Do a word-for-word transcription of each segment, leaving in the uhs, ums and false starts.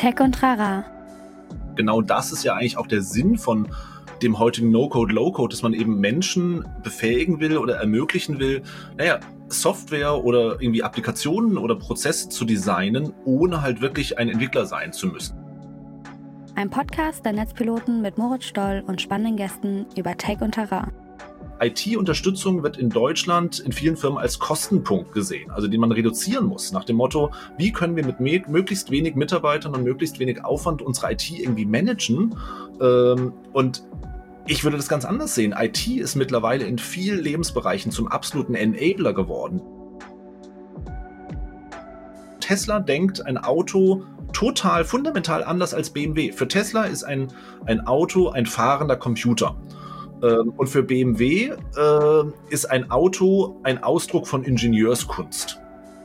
Tech und Trara. Genau das ist ja eigentlich auch der Sinn von dem heutigen No-Code, Low-Code, dass man eben Menschen befähigen will oder ermöglichen will, naja, Software oder irgendwie Applikationen oder Prozesse zu designen, ohne halt wirklich ein Entwickler sein zu müssen. Ein Podcast der Netzpiloten mit Moritz Stoll und spannenden Gästen über Tech und Trara. I T-Unterstützung wird in Deutschland in vielen Firmen als Kostenpunkt gesehen, also den man reduzieren muss, nach dem Motto, wie können wir mit me- möglichst wenig Mitarbeitern und möglichst wenig Aufwand unsere I T irgendwie managen. Ähm, und ich würde das ganz anders sehen. I T ist mittlerweile in vielen Lebensbereichen zum absoluten Enabler geworden. Tesla denkt ein Auto total fundamental anders als B M W. Für Tesla ist ein, ein Auto ein fahrender Computer. Und für B M W äh, ist ein Auto ein Ausdruck von Ingenieurskunst.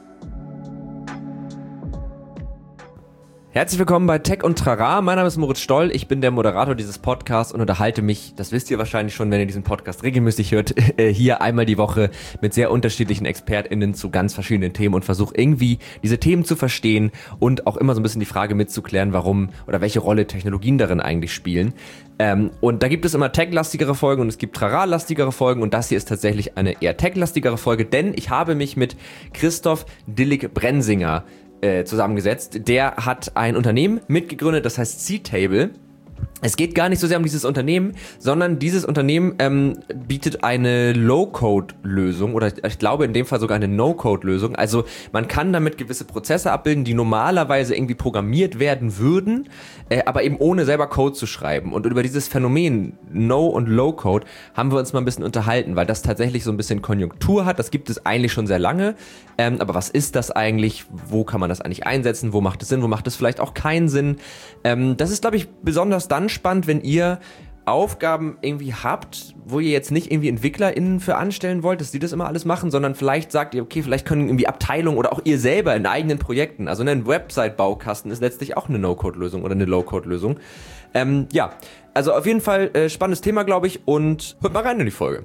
Herzlich willkommen bei Tech und Trara. Mein Name ist Moritz Stoll, ich bin der Moderator dieses Podcasts und unterhalte mich, das wisst ihr wahrscheinlich schon, wenn ihr diesen Podcast regelmäßig hört, hier einmal die Woche mit sehr unterschiedlichen ExpertInnen zu ganz verschiedenen Themen und versuche irgendwie diese Themen zu verstehen und auch immer so ein bisschen die Frage mitzuklären, warum oder welche Rolle Technologien darin eigentlich spielen. Ähm, und da gibt es immer tech-lastigere Folgen und es gibt Trara-lastigere Folgen und das hier ist tatsächlich eine eher tech-lastigere Folge, denn ich habe mich mit Christoph Dillig-Brensinger Äh, zusammengesetzt. Der hat ein Unternehmen mitgegründet, das heißt C-Table. Es geht gar nicht so sehr um dieses Unternehmen, sondern dieses Unternehmen ähm, bietet eine Low-Code-Lösung oder ich glaube in dem Fall sogar eine No-Code-Lösung. Also man kann damit gewisse Prozesse abbilden, die normalerweise irgendwie programmiert werden würden, äh, aber eben ohne selber Code zu schreiben. Und über dieses Phänomen No- und Low-Code haben wir uns mal ein bisschen unterhalten, weil das tatsächlich so ein bisschen Konjunktur hat. Das gibt es eigentlich schon sehr lange. Ähm, aber was ist das eigentlich? Wo kann man das eigentlich einsetzen? Wo macht es Sinn? Wo macht es vielleicht auch keinen Sinn? Ähm, das ist, glaube ich, besonders dann spannend, wenn ihr Aufgaben irgendwie habt, wo ihr jetzt nicht irgendwie EntwicklerInnen für anstellen wollt, dass die das immer alles machen, sondern vielleicht sagt ihr, okay, vielleicht können irgendwie Abteilungen oder auch ihr selber in eigenen Projekten, also ein Website-Baukasten ist letztlich auch eine No-Code-Lösung oder eine Low-Code-Lösung. Ähm, ja, also auf jeden Fall äh, spannendes Thema, glaube ich, und hört mal rein in die Folge.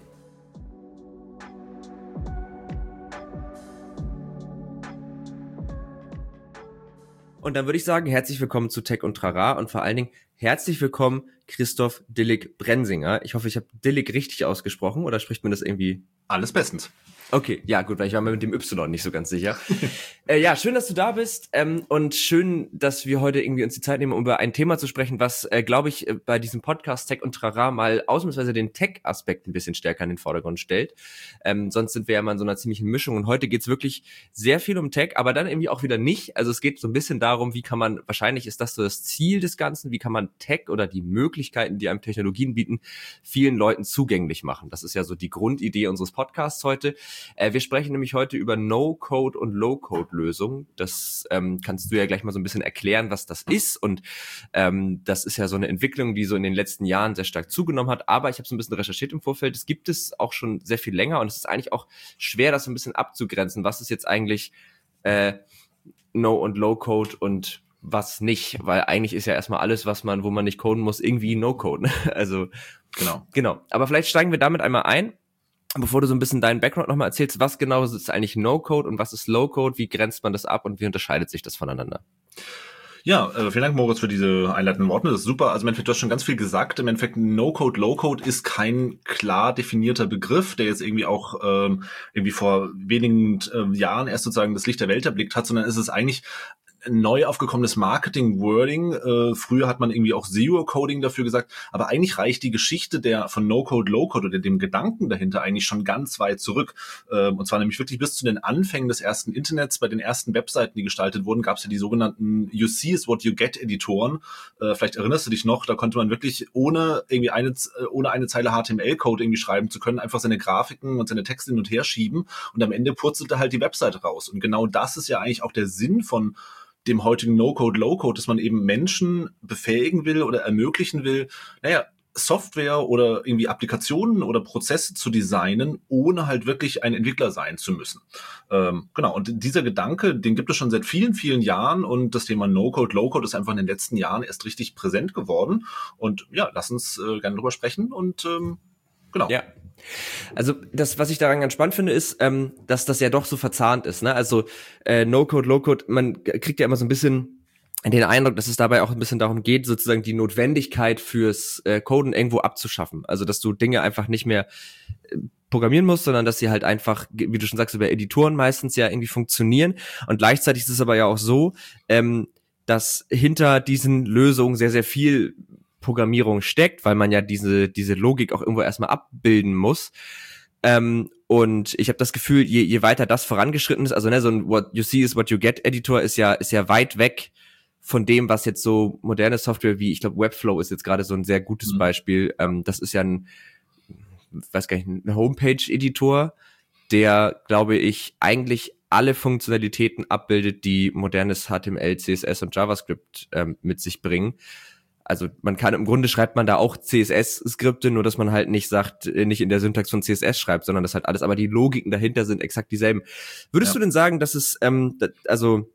Und dann würde ich sagen, herzlich willkommen zu Tech und Trara und vor allen Dingen herzlich willkommen Christoph Dillig-Brensinger. Ich hoffe, ich habe Dillig richtig ausgesprochen oder spricht man das irgendwie? Alles bestens. Okay, ja gut, weil ich war mir mit dem Y nicht so ganz sicher. äh, ja, schön, dass du da bist ähm, und schön, dass wir heute irgendwie uns die Zeit nehmen, um über ein Thema zu sprechen, was, äh, glaube ich, bei diesem Podcast Tech und Trara mal ausnahmsweise den Tech-Aspekt ein bisschen stärker in den Vordergrund stellt. Ähm, sonst sind wir ja mal in so einer ziemlichen Mischung und heute geht's wirklich sehr viel um Tech, aber dann irgendwie auch wieder nicht. Also es geht so ein bisschen darum, wie kann man, wahrscheinlich ist das so das Ziel des Ganzen, wie kann man Tech oder die Möglichkeiten, die einem Technologien bieten, vielen Leuten zugänglich machen. Das ist ja so die Grundidee unseres Podcasts heute. Äh, wir sprechen nämlich heute über No-Code und Low-Code-Lösungen. Das ähm, kannst du ja gleich mal so ein bisschen erklären, was das ist. Und ähm, das ist ja so eine Entwicklung, die so in den letzten Jahren sehr stark zugenommen hat. Aber ich habe so ein bisschen recherchiert im Vorfeld. Es gibt es auch schon sehr viel länger und es ist eigentlich auch schwer, das so ein bisschen abzugrenzen. Was ist jetzt eigentlich äh, No- und Low-Code und was nicht? Weil eigentlich ist ja erstmal alles, was man, wo man nicht coden muss, irgendwie No-Code. Also genau, genau. Aber vielleicht steigen wir damit einmal ein. Bevor du so ein bisschen deinen Background nochmal erzählst, was genau ist eigentlich No-Code und was ist Low-Code, wie grenzt man das ab und wie unterscheidet sich das voneinander? Ja, äh, vielen Dank, Moritz, für diese einleitenden Worte. Das ist super. Also im Endeffekt, du hast schon ganz viel gesagt. Im Endeffekt, No-Code, Low-Code ist kein klar definierter Begriff, der jetzt irgendwie auch ähm, irgendwie vor wenigen äh, Jahren erst sozusagen das Licht der Welt erblickt hat, sondern es ist eigentlich neu aufgekommenes Marketing-Wording. Äh, früher hat man irgendwie auch Zero-Coding dafür gesagt, aber eigentlich reicht die Geschichte der von No-Code, Low-Code oder dem Gedanken dahinter eigentlich schon ganz weit zurück. Äh, und zwar nämlich wirklich bis zu den Anfängen des ersten Internets. Bei den ersten Webseiten, die gestaltet wurden, gab es ja die sogenannten You see is what you get Editoren. Äh, vielleicht erinnerst du dich noch, da konnte man wirklich ohne irgendwie eine ohne eine Zeile H T M L-Code irgendwie schreiben zu können, einfach seine Grafiken und seine Texte hin und her schieben und am Ende purzelte halt die Webseite raus. Und genau das ist ja eigentlich auch der Sinn von dem heutigen No-Code, Low-Code, dass man eben Menschen befähigen will oder ermöglichen will, naja, Software oder irgendwie Applikationen oder Prozesse zu designen, ohne halt wirklich ein Entwickler sein zu müssen. Ähm, genau, und dieser Gedanke, den gibt es schon seit vielen, vielen Jahren und das Thema No-Code, Low-Code ist einfach in den letzten Jahren erst richtig präsent geworden. Und ja, lass uns äh, gerne drüber sprechen und ähm, genau. Ja. Also das, was ich daran ganz spannend finde, ist, ähm, dass das ja doch so verzahnt ist. Ne? Also äh, No-Code, Low-Code, man kriegt ja immer so ein bisschen den Eindruck, dass es dabei auch ein bisschen darum geht, sozusagen die Notwendigkeit fürs äh, Coden irgendwo abzuschaffen. Also, dass du Dinge einfach nicht mehr äh, programmieren musst, sondern dass sie halt einfach, wie du schon sagst, über Editoren meistens ja irgendwie funktionieren. Und gleichzeitig ist es aber ja auch so, ähm, dass hinter diesen Lösungen sehr, sehr viel Programmierung steckt, weil man ja diese diese Logik auch irgendwo erstmal abbilden muss. Ähm, und ich habe das Gefühl, je, je weiter das vorangeschritten ist, also ne, so ein What you see is what you get Editor ist ja ist ja weit weg von dem, was jetzt so moderne Software wie, ich glaube, Webflow ist jetzt gerade so ein sehr gutes mhm. Beispiel. Ähm, das ist ja ein, weiß gar nicht, ein Homepage-Editor, der, glaube ich, eigentlich alle Funktionalitäten abbildet, die modernes H T M L, C S S und JavaScript ähm, mit sich bringen. Also man kann, im Grunde schreibt man da auch C S S-Skripte, nur dass man halt nicht sagt, nicht in der Syntax von C S S schreibt, sondern das halt alles, aber die Logiken dahinter sind exakt dieselben. Würdest ja. du denn sagen, dass es, ähm, also,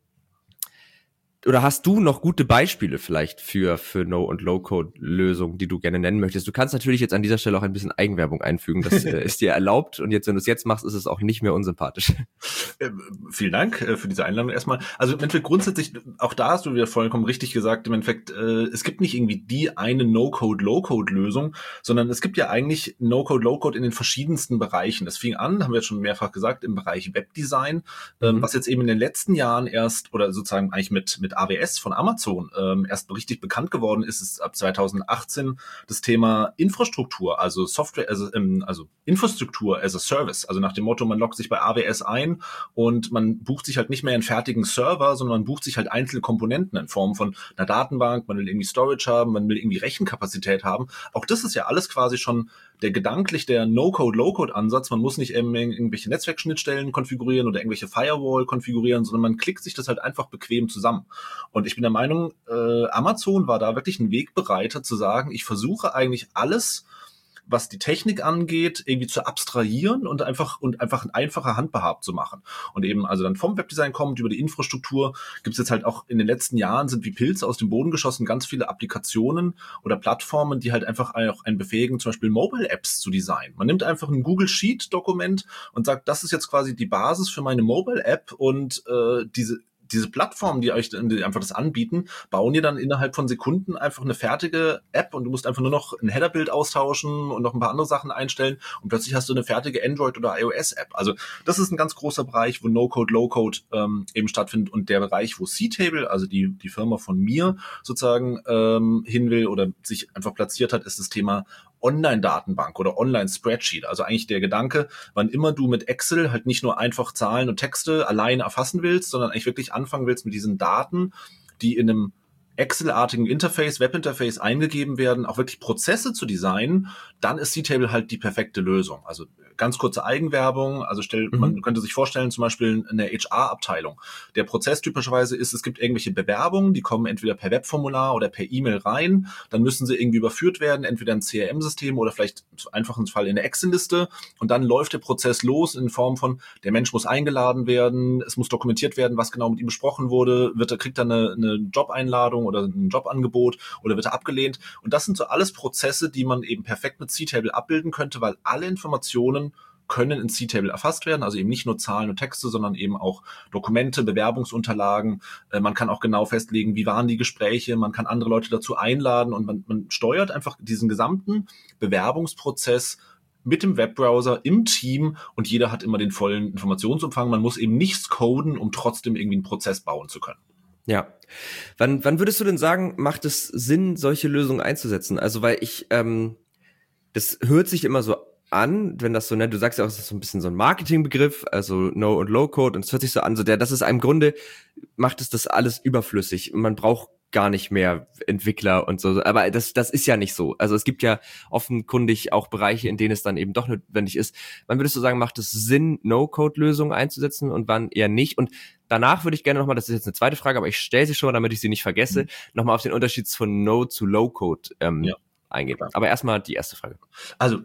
oder hast du noch gute Beispiele vielleicht für für No- und Low-Code-Lösungen, die du gerne nennen möchtest? Du kannst natürlich jetzt an dieser Stelle auch ein bisschen Eigenwerbung einfügen, das äh, ist dir erlaubt, und jetzt, wenn du es jetzt machst, ist es auch nicht mehr unsympathisch. Äh, vielen Dank äh, für diese Einladung erstmal. Also im Endeffekt grundsätzlich, auch da hast du wieder vollkommen richtig gesagt, im Endeffekt, äh, es gibt nicht irgendwie die eine No-Code, Low-Code-Lösung, sondern es gibt ja eigentlich No-Code, Low-Code in den verschiedensten Bereichen. Das fing an, haben wir jetzt schon mehrfach gesagt, im Bereich Webdesign, ähm, mhm. was jetzt eben in den letzten Jahren erst, oder sozusagen eigentlich mit mit A W S von Amazon ähm, erst richtig bekannt geworden ist, ist ab zwanzig achtzehn das Thema Infrastruktur, also Software, also, ähm, also Infrastruktur as a Service, also nach dem Motto, man loggt sich bei A W S ein und man bucht sich halt nicht mehr einen fertigen Server, sondern man bucht sich halt einzelne Komponenten in Form von einer Datenbank, man will irgendwie Storage haben, man will irgendwie Rechenkapazität haben. Auch das ist ja alles quasi schon der gedanklich der No-Code-Low-Code-Ansatz. Man muss nicht ähm, irgendwelche Netzwerkschnittstellen konfigurieren oder irgendwelche Firewall konfigurieren, sondern man klickt sich das halt einfach bequem zusammen. Und ich bin der Meinung, äh, Amazon war da wirklich ein Wegbereiter zu sagen, ich versuche eigentlich alles, was die Technik angeht, irgendwie zu abstrahieren und einfach und einfach ein einfacher handbehabt zu machen. Und eben also dann vom Webdesign kommt über die Infrastruktur, gibt es jetzt halt auch in den letzten Jahren, sind wie Pilze aus dem Boden geschossen, ganz viele Applikationen oder Plattformen, die halt einfach auch einen befähigen, zum Beispiel Mobile-Apps zu designen. Man nimmt einfach ein Google Sheet-Dokument und sagt, das ist jetzt quasi die Basis für meine Mobile-App, und äh, diese diese Plattformen, die euch die einfach das anbieten, bauen dir dann innerhalb von Sekunden einfach eine fertige App, und du musst einfach nur noch ein Headerbild austauschen und noch ein paar andere Sachen einstellen, und plötzlich hast du eine fertige Android- oder iOS-App. Also das ist ein ganz großer Bereich, wo No-Code, Low-Code ähm, eben stattfindet, und der Bereich, wo C-Table, also die die Firma von mir sozusagen ähm, hin will oder sich einfach platziert hat, ist das Thema Online-Datenbank oder Online-Spreadsheet. Also eigentlich der Gedanke, wann immer du mit Excel halt nicht nur einfach Zahlen und Texte alleine erfassen willst, sondern eigentlich wirklich anfangen willst mit diesen Daten, die in einem Excel-artigen Interface, Webinterface eingegeben werden, auch wirklich Prozesse zu designen, dann ist C-Table halt die perfekte Lösung. Also ganz kurze Eigenwerbung, also stellt, mhm. man könnte sich vorstellen, zum Beispiel eine H R-Abteilung. Der Prozess typischerweise ist, es gibt irgendwelche Bewerbungen, die kommen entweder per Webformular oder per E-Mail rein, dann müssen sie irgendwie überführt werden, entweder in C R M-System oder vielleicht einfach im Fall in eine Excel-Liste, und dann läuft der Prozess los in Form von, der Mensch muss eingeladen werden, es muss dokumentiert werden, was genau mit ihm besprochen wurde, wird er, kriegt er eine, eine Jobeinladung oder ein Jobangebot oder wird er abgelehnt, und das sind so alles Prozesse, die man eben perfekt mit C-Table abbilden könnte, weil alle Informationen können in C-Table erfasst werden, also eben nicht nur Zahlen und Texte, sondern eben auch Dokumente, Bewerbungsunterlagen. Äh, man kann auch genau festlegen, wie waren die Gespräche, man kann andere Leute dazu einladen, und man, man steuert einfach diesen gesamten Bewerbungsprozess mit dem Webbrowser im Team, und jeder hat immer den vollen Informationsumfang. Man muss eben nichts coden, um trotzdem irgendwie einen Prozess bauen zu können. Ja. Wann, wann würdest du denn sagen, macht es Sinn, solche Lösungen einzusetzen? Also, weil ich, ähm, das hört sich immer so an, wenn das so, ne, du sagst ja auch, es ist so ein bisschen so ein Marketingbegriff, also No- und Low-Code, und es hört sich so an, so der, das ist im Grunde, macht es das alles überflüssig. Man braucht gar nicht mehr Entwickler und so, aber das das ist ja nicht so. Also es gibt ja offenkundig auch Bereiche, in denen es dann eben doch notwendig ist. Wann würdest du sagen, macht es Sinn, No-Code-Lösungen einzusetzen, und wann eher nicht? Und danach würde ich gerne nochmal, das ist jetzt eine zweite Frage, aber ich stelle sie schon, damit ich sie nicht vergesse, mhm. nochmal auf den Unterschied von No zu Low-Code ähm, ja. eingehen. Klar. Aber erstmal die erste Frage. Also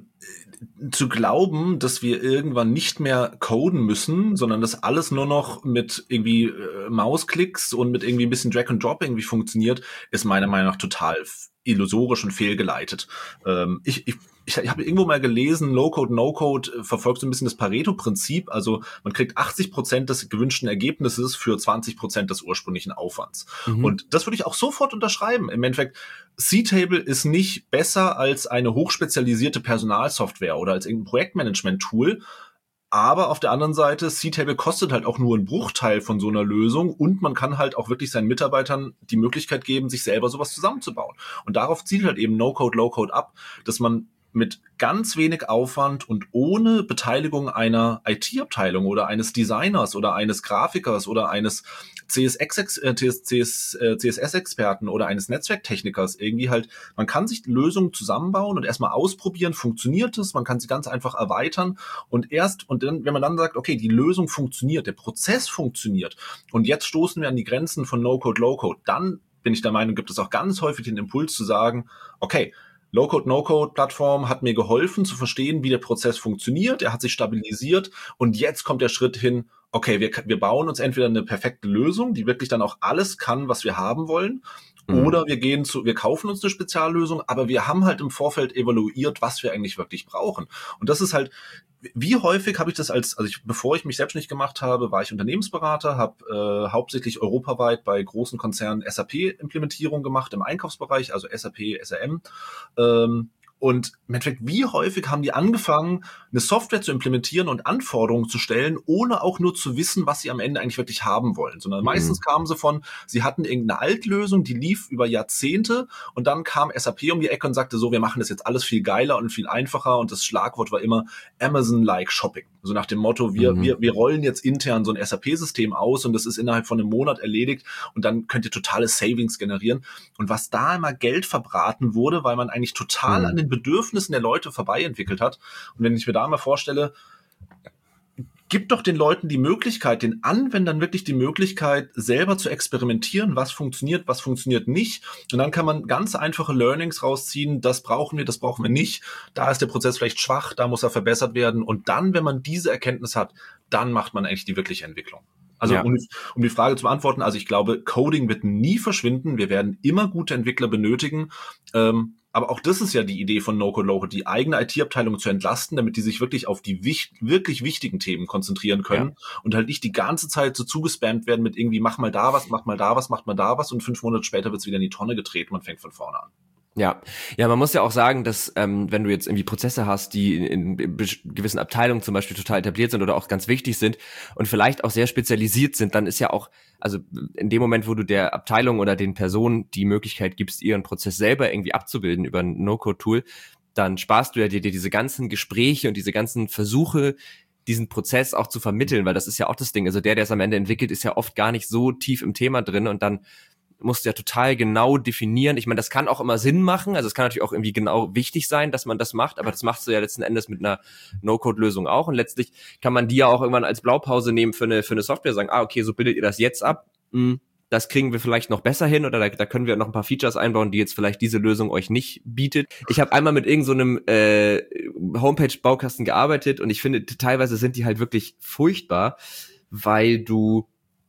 zu glauben, dass wir irgendwann nicht mehr coden müssen, sondern dass alles nur noch mit irgendwie äh, Mausklicks und mit irgendwie ein bisschen Drag and Drop irgendwie funktioniert, ist meiner Meinung nach total illusorisch und fehlgeleitet. Ähm, ich, ich, ich habe irgendwo mal gelesen, Low-Code, No-Code äh, verfolgt so ein bisschen das Pareto-Prinzip. Also man kriegt achtzig Prozent des gewünschten Ergebnisses für zwanzig Prozent des ursprünglichen Aufwands. Mhm. Und das würde ich auch sofort unterschreiben. Im Endeffekt, C-Table ist nicht besser als eine hochspezialisierte Personalsoftware oder als irgendein Projektmanagement-Tool. Aber auf der anderen Seite, C-Table kostet halt auch nur einen Bruchteil von so einer Lösung und man kann halt auch wirklich seinen Mitarbeitern die Möglichkeit geben, sich selber sowas zusammenzubauen. Und darauf zielt halt eben No-Code, Low-Code ab, dass man mit ganz wenig Aufwand und ohne Beteiligung einer I T-Abteilung oder eines Designers oder eines Grafikers oder eines C S S-Experten oder eines Netzwerktechnikers irgendwie halt, man kann sich Lösungen zusammenbauen und erstmal ausprobieren, funktioniert es, man kann sie ganz einfach erweitern und erst, und dann, wenn man dann sagt, okay, die Lösung funktioniert, der Prozess funktioniert und jetzt stoßen wir an die Grenzen von No-Code, Low-Code, dann bin ich der Meinung, gibt es auch ganz häufig den Impuls zu sagen, okay, Low-Code, No-Code-Plattform hat mir geholfen zu verstehen, wie der Prozess funktioniert. Er hat sich stabilisiert und jetzt kommt der Schritt hin, okay, wir, wir bauen uns entweder eine perfekte Lösung, die wirklich dann auch alles kann, was wir haben wollen, mhm. oder wir gehen zu, wir kaufen uns eine Speziallösung, aber wir haben halt im Vorfeld evaluiert, was wir eigentlich wirklich brauchen. Und das ist halt, wie häufig habe ich das als, also ich, bevor ich mich selbstständig gemacht habe, war ich Unternehmensberater, habe äh, hauptsächlich europaweit bei großen Konzernen S A P-Implementierung gemacht im Einkaufsbereich, also S A P, S R M. Ähm, Und im Endeffekt, wie häufig haben die angefangen, eine Software zu implementieren und Anforderungen zu stellen, ohne auch nur zu wissen, was sie am Ende eigentlich wirklich haben wollen. Sondern mhm. meistens kamen sie von, sie hatten irgendeine Altlösung, die lief über Jahrzehnte und dann kam S A P um die Ecke und sagte so, wir machen das jetzt alles viel geiler und viel einfacher und das Schlagwort war immer Amazon-like Shopping. So nach dem Motto, wir, mhm. wir, wir rollen jetzt intern so ein S A P-System aus und das ist innerhalb von einem Monat erledigt und dann könnt ihr totale Savings generieren. Und was da immer Geld verbraten wurde, weil man eigentlich total mhm. an den Bedürfnissen der Leute vorbei entwickelt hat. Und wenn ich mir da mal vorstelle, gibt doch den Leuten die Möglichkeit, den Anwendern wirklich die Möglichkeit, selber zu experimentieren, was funktioniert, was funktioniert nicht. Und dann kann man ganz einfache Learnings rausziehen, das brauchen wir, das brauchen wir nicht. Da ist der Prozess vielleicht schwach, da muss er verbessert werden. Und dann, wenn man diese Erkenntnis hat, dann macht man eigentlich die wirkliche Entwicklung. Also ja. um, um die Frage zu beantworten, also ich glaube, Coding wird nie verschwinden. Wir werden immer gute Entwickler benötigen. Ähm, aber auch das ist ja die Idee von No-Code, Low-Code, die eigene I T-Abteilung zu entlasten, damit die sich wirklich auf die wich- wirklich wichtigen Themen konzentrieren können ja. und halt nicht die ganze Zeit so zugespammt werden mit irgendwie mach mal da was, mach mal da was, mach mal da was und fünf Monate später wird's wieder in die Tonne getreten, man fängt von vorne an. Ja, ja, man muss ja auch sagen, dass ähm, wenn du jetzt irgendwie Prozesse hast, die in, in gewissen Abteilungen zum Beispiel total etabliert sind oder auch ganz wichtig sind und vielleicht auch sehr spezialisiert sind, dann ist ja auch, also in dem Moment, wo du der Abteilung oder den Personen die Möglichkeit gibst, ihren Prozess selber irgendwie abzubilden über ein No-Code-Tool, dann sparst du ja dir, dir diese ganzen Gespräche und diese ganzen Versuche, diesen Prozess auch zu vermitteln, weil das ist ja auch das Ding, also der, der es am Ende entwickelt, ist ja oft gar nicht so tief im Thema drin und dann musst du ja total genau definieren. Ich meine, das kann auch immer Sinn machen, also es kann natürlich auch irgendwie genau wichtig sein, dass man das macht, aber das machst du ja letzten Endes mit einer No-Code-Lösung auch und letztlich kann man die ja auch irgendwann als Blaupause nehmen für eine für eine Software, sagen, ah, okay, so bildet ihr das jetzt ab, hm, das kriegen wir vielleicht noch besser hin oder da, da können wir noch ein paar Features einbauen, die jetzt vielleicht diese Lösung euch nicht bietet. Ich habe einmal mit irgend so einem äh, Homepage-Baukasten gearbeitet und ich finde, teilweise sind die halt wirklich furchtbar, weil du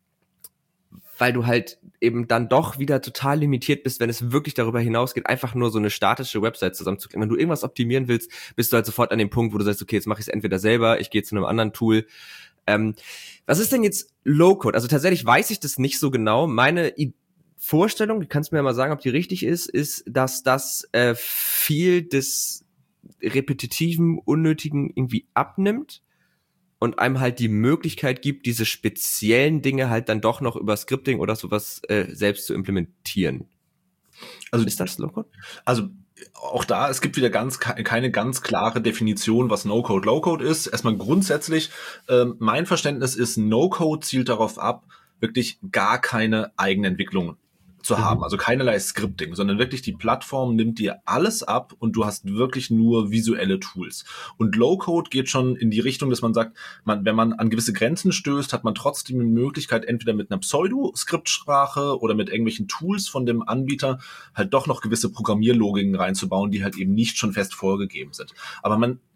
weil du halt eben dann doch wieder total limitiert bist, wenn es wirklich darüber hinausgeht, einfach nur so eine statische Website zusammenzukriegen. Wenn du irgendwas optimieren willst, bist du halt sofort an dem Punkt, wo du sagst, okay, jetzt mache ich es entweder selber, ich gehe zu einem anderen Tool. Ähm, was ist denn jetzt Low-Code? Also tatsächlich weiß ich das nicht so genau. Meine I- Vorstellung, du kannst mir ja mal sagen, ob die richtig ist, ist, dass das äh, viel des repetitiven, unnötigen irgendwie abnimmt und einem halt die Möglichkeit gibt, diese speziellen Dinge halt dann doch noch über Scripting oder sowas äh, selbst zu implementieren. Also ist das Low-Code? Also auch da, es gibt wieder ganz keine ganz klare Definition, was No-Code, Low-Code ist. Erstmal grundsätzlich, ähm, mein Verständnis ist, No-Code zielt darauf ab, wirklich gar keine eigene Entwicklung zu haben, also keinerlei Scripting, sondern wirklich die Plattform nimmt dir alles ab und du hast wirklich nur visuelle Tools. Und Low-Code geht schon in die Richtung, dass man sagt, man, wenn man an gewisse Grenzen stößt, hat man trotzdem die Möglichkeit, entweder mit einer Pseudo-Skriptsprache oder mit irgendwelchen Tools von dem Anbieter halt doch noch gewisse Programmierlogiken reinzubauen, die halt eben nicht schon fest vorgegeben sind. Aber man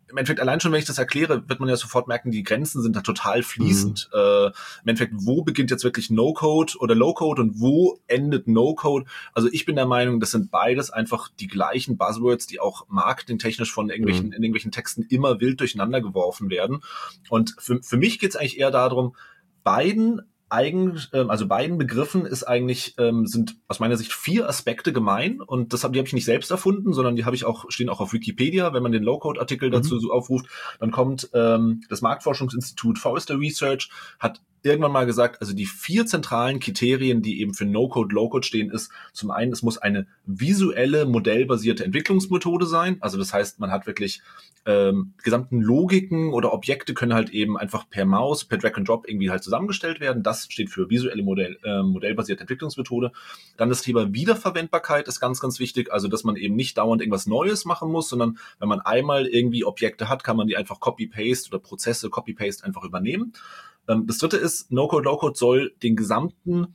im Endeffekt allein schon, wenn ich das erkläre, wird man ja sofort merken, die Grenzen sind da total fließend. Mhm. Äh, Im Endeffekt, wo beginnt jetzt wirklich No-Code oder Low-Code und wo endet No-Code? Also ich bin der Meinung, das sind beides einfach die gleichen Buzzwords, die auch marketingtechnisch von irgendwelchen, mhm. in irgendwelchen Texten immer wild durcheinander geworfen werden. Und für, für mich geht es eigentlich eher darum, beiden Eigen, also beiden Begriffen ist eigentlich, ähm, sind aus meiner Sicht vier Aspekte gemein und das hab, die habe ich nicht selbst erfunden, sondern die habe ich auch, stehen auch auf Wikipedia. Wenn man den Low-Code-Artikel dazu mhm. so aufruft, dann kommt ähm, das Marktforschungsinstitut Forrester Research, hat irgendwann mal gesagt, also die vier zentralen Kriterien, die eben für No-Code, Low-Code stehen, ist zum einen, es muss eine visuelle, modellbasierte Entwicklungsmethode sein. Also das heißt, man hat wirklich ähm, gesamten Logiken oder Objekte können halt eben einfach per Maus, per Drag and Drop irgendwie halt zusammengestellt werden. Das steht für visuelle Modell, äh, modellbasierte Entwicklungsmethode. Dann das Thema Wiederverwendbarkeit ist ganz, ganz wichtig. Also dass man eben nicht dauernd irgendwas Neues machen muss, sondern wenn man einmal irgendwie Objekte hat, kann man die einfach Copy-Paste oder Prozesse Copy-Paste einfach übernehmen. Das dritte ist, No-Code, Low-Code soll den gesamten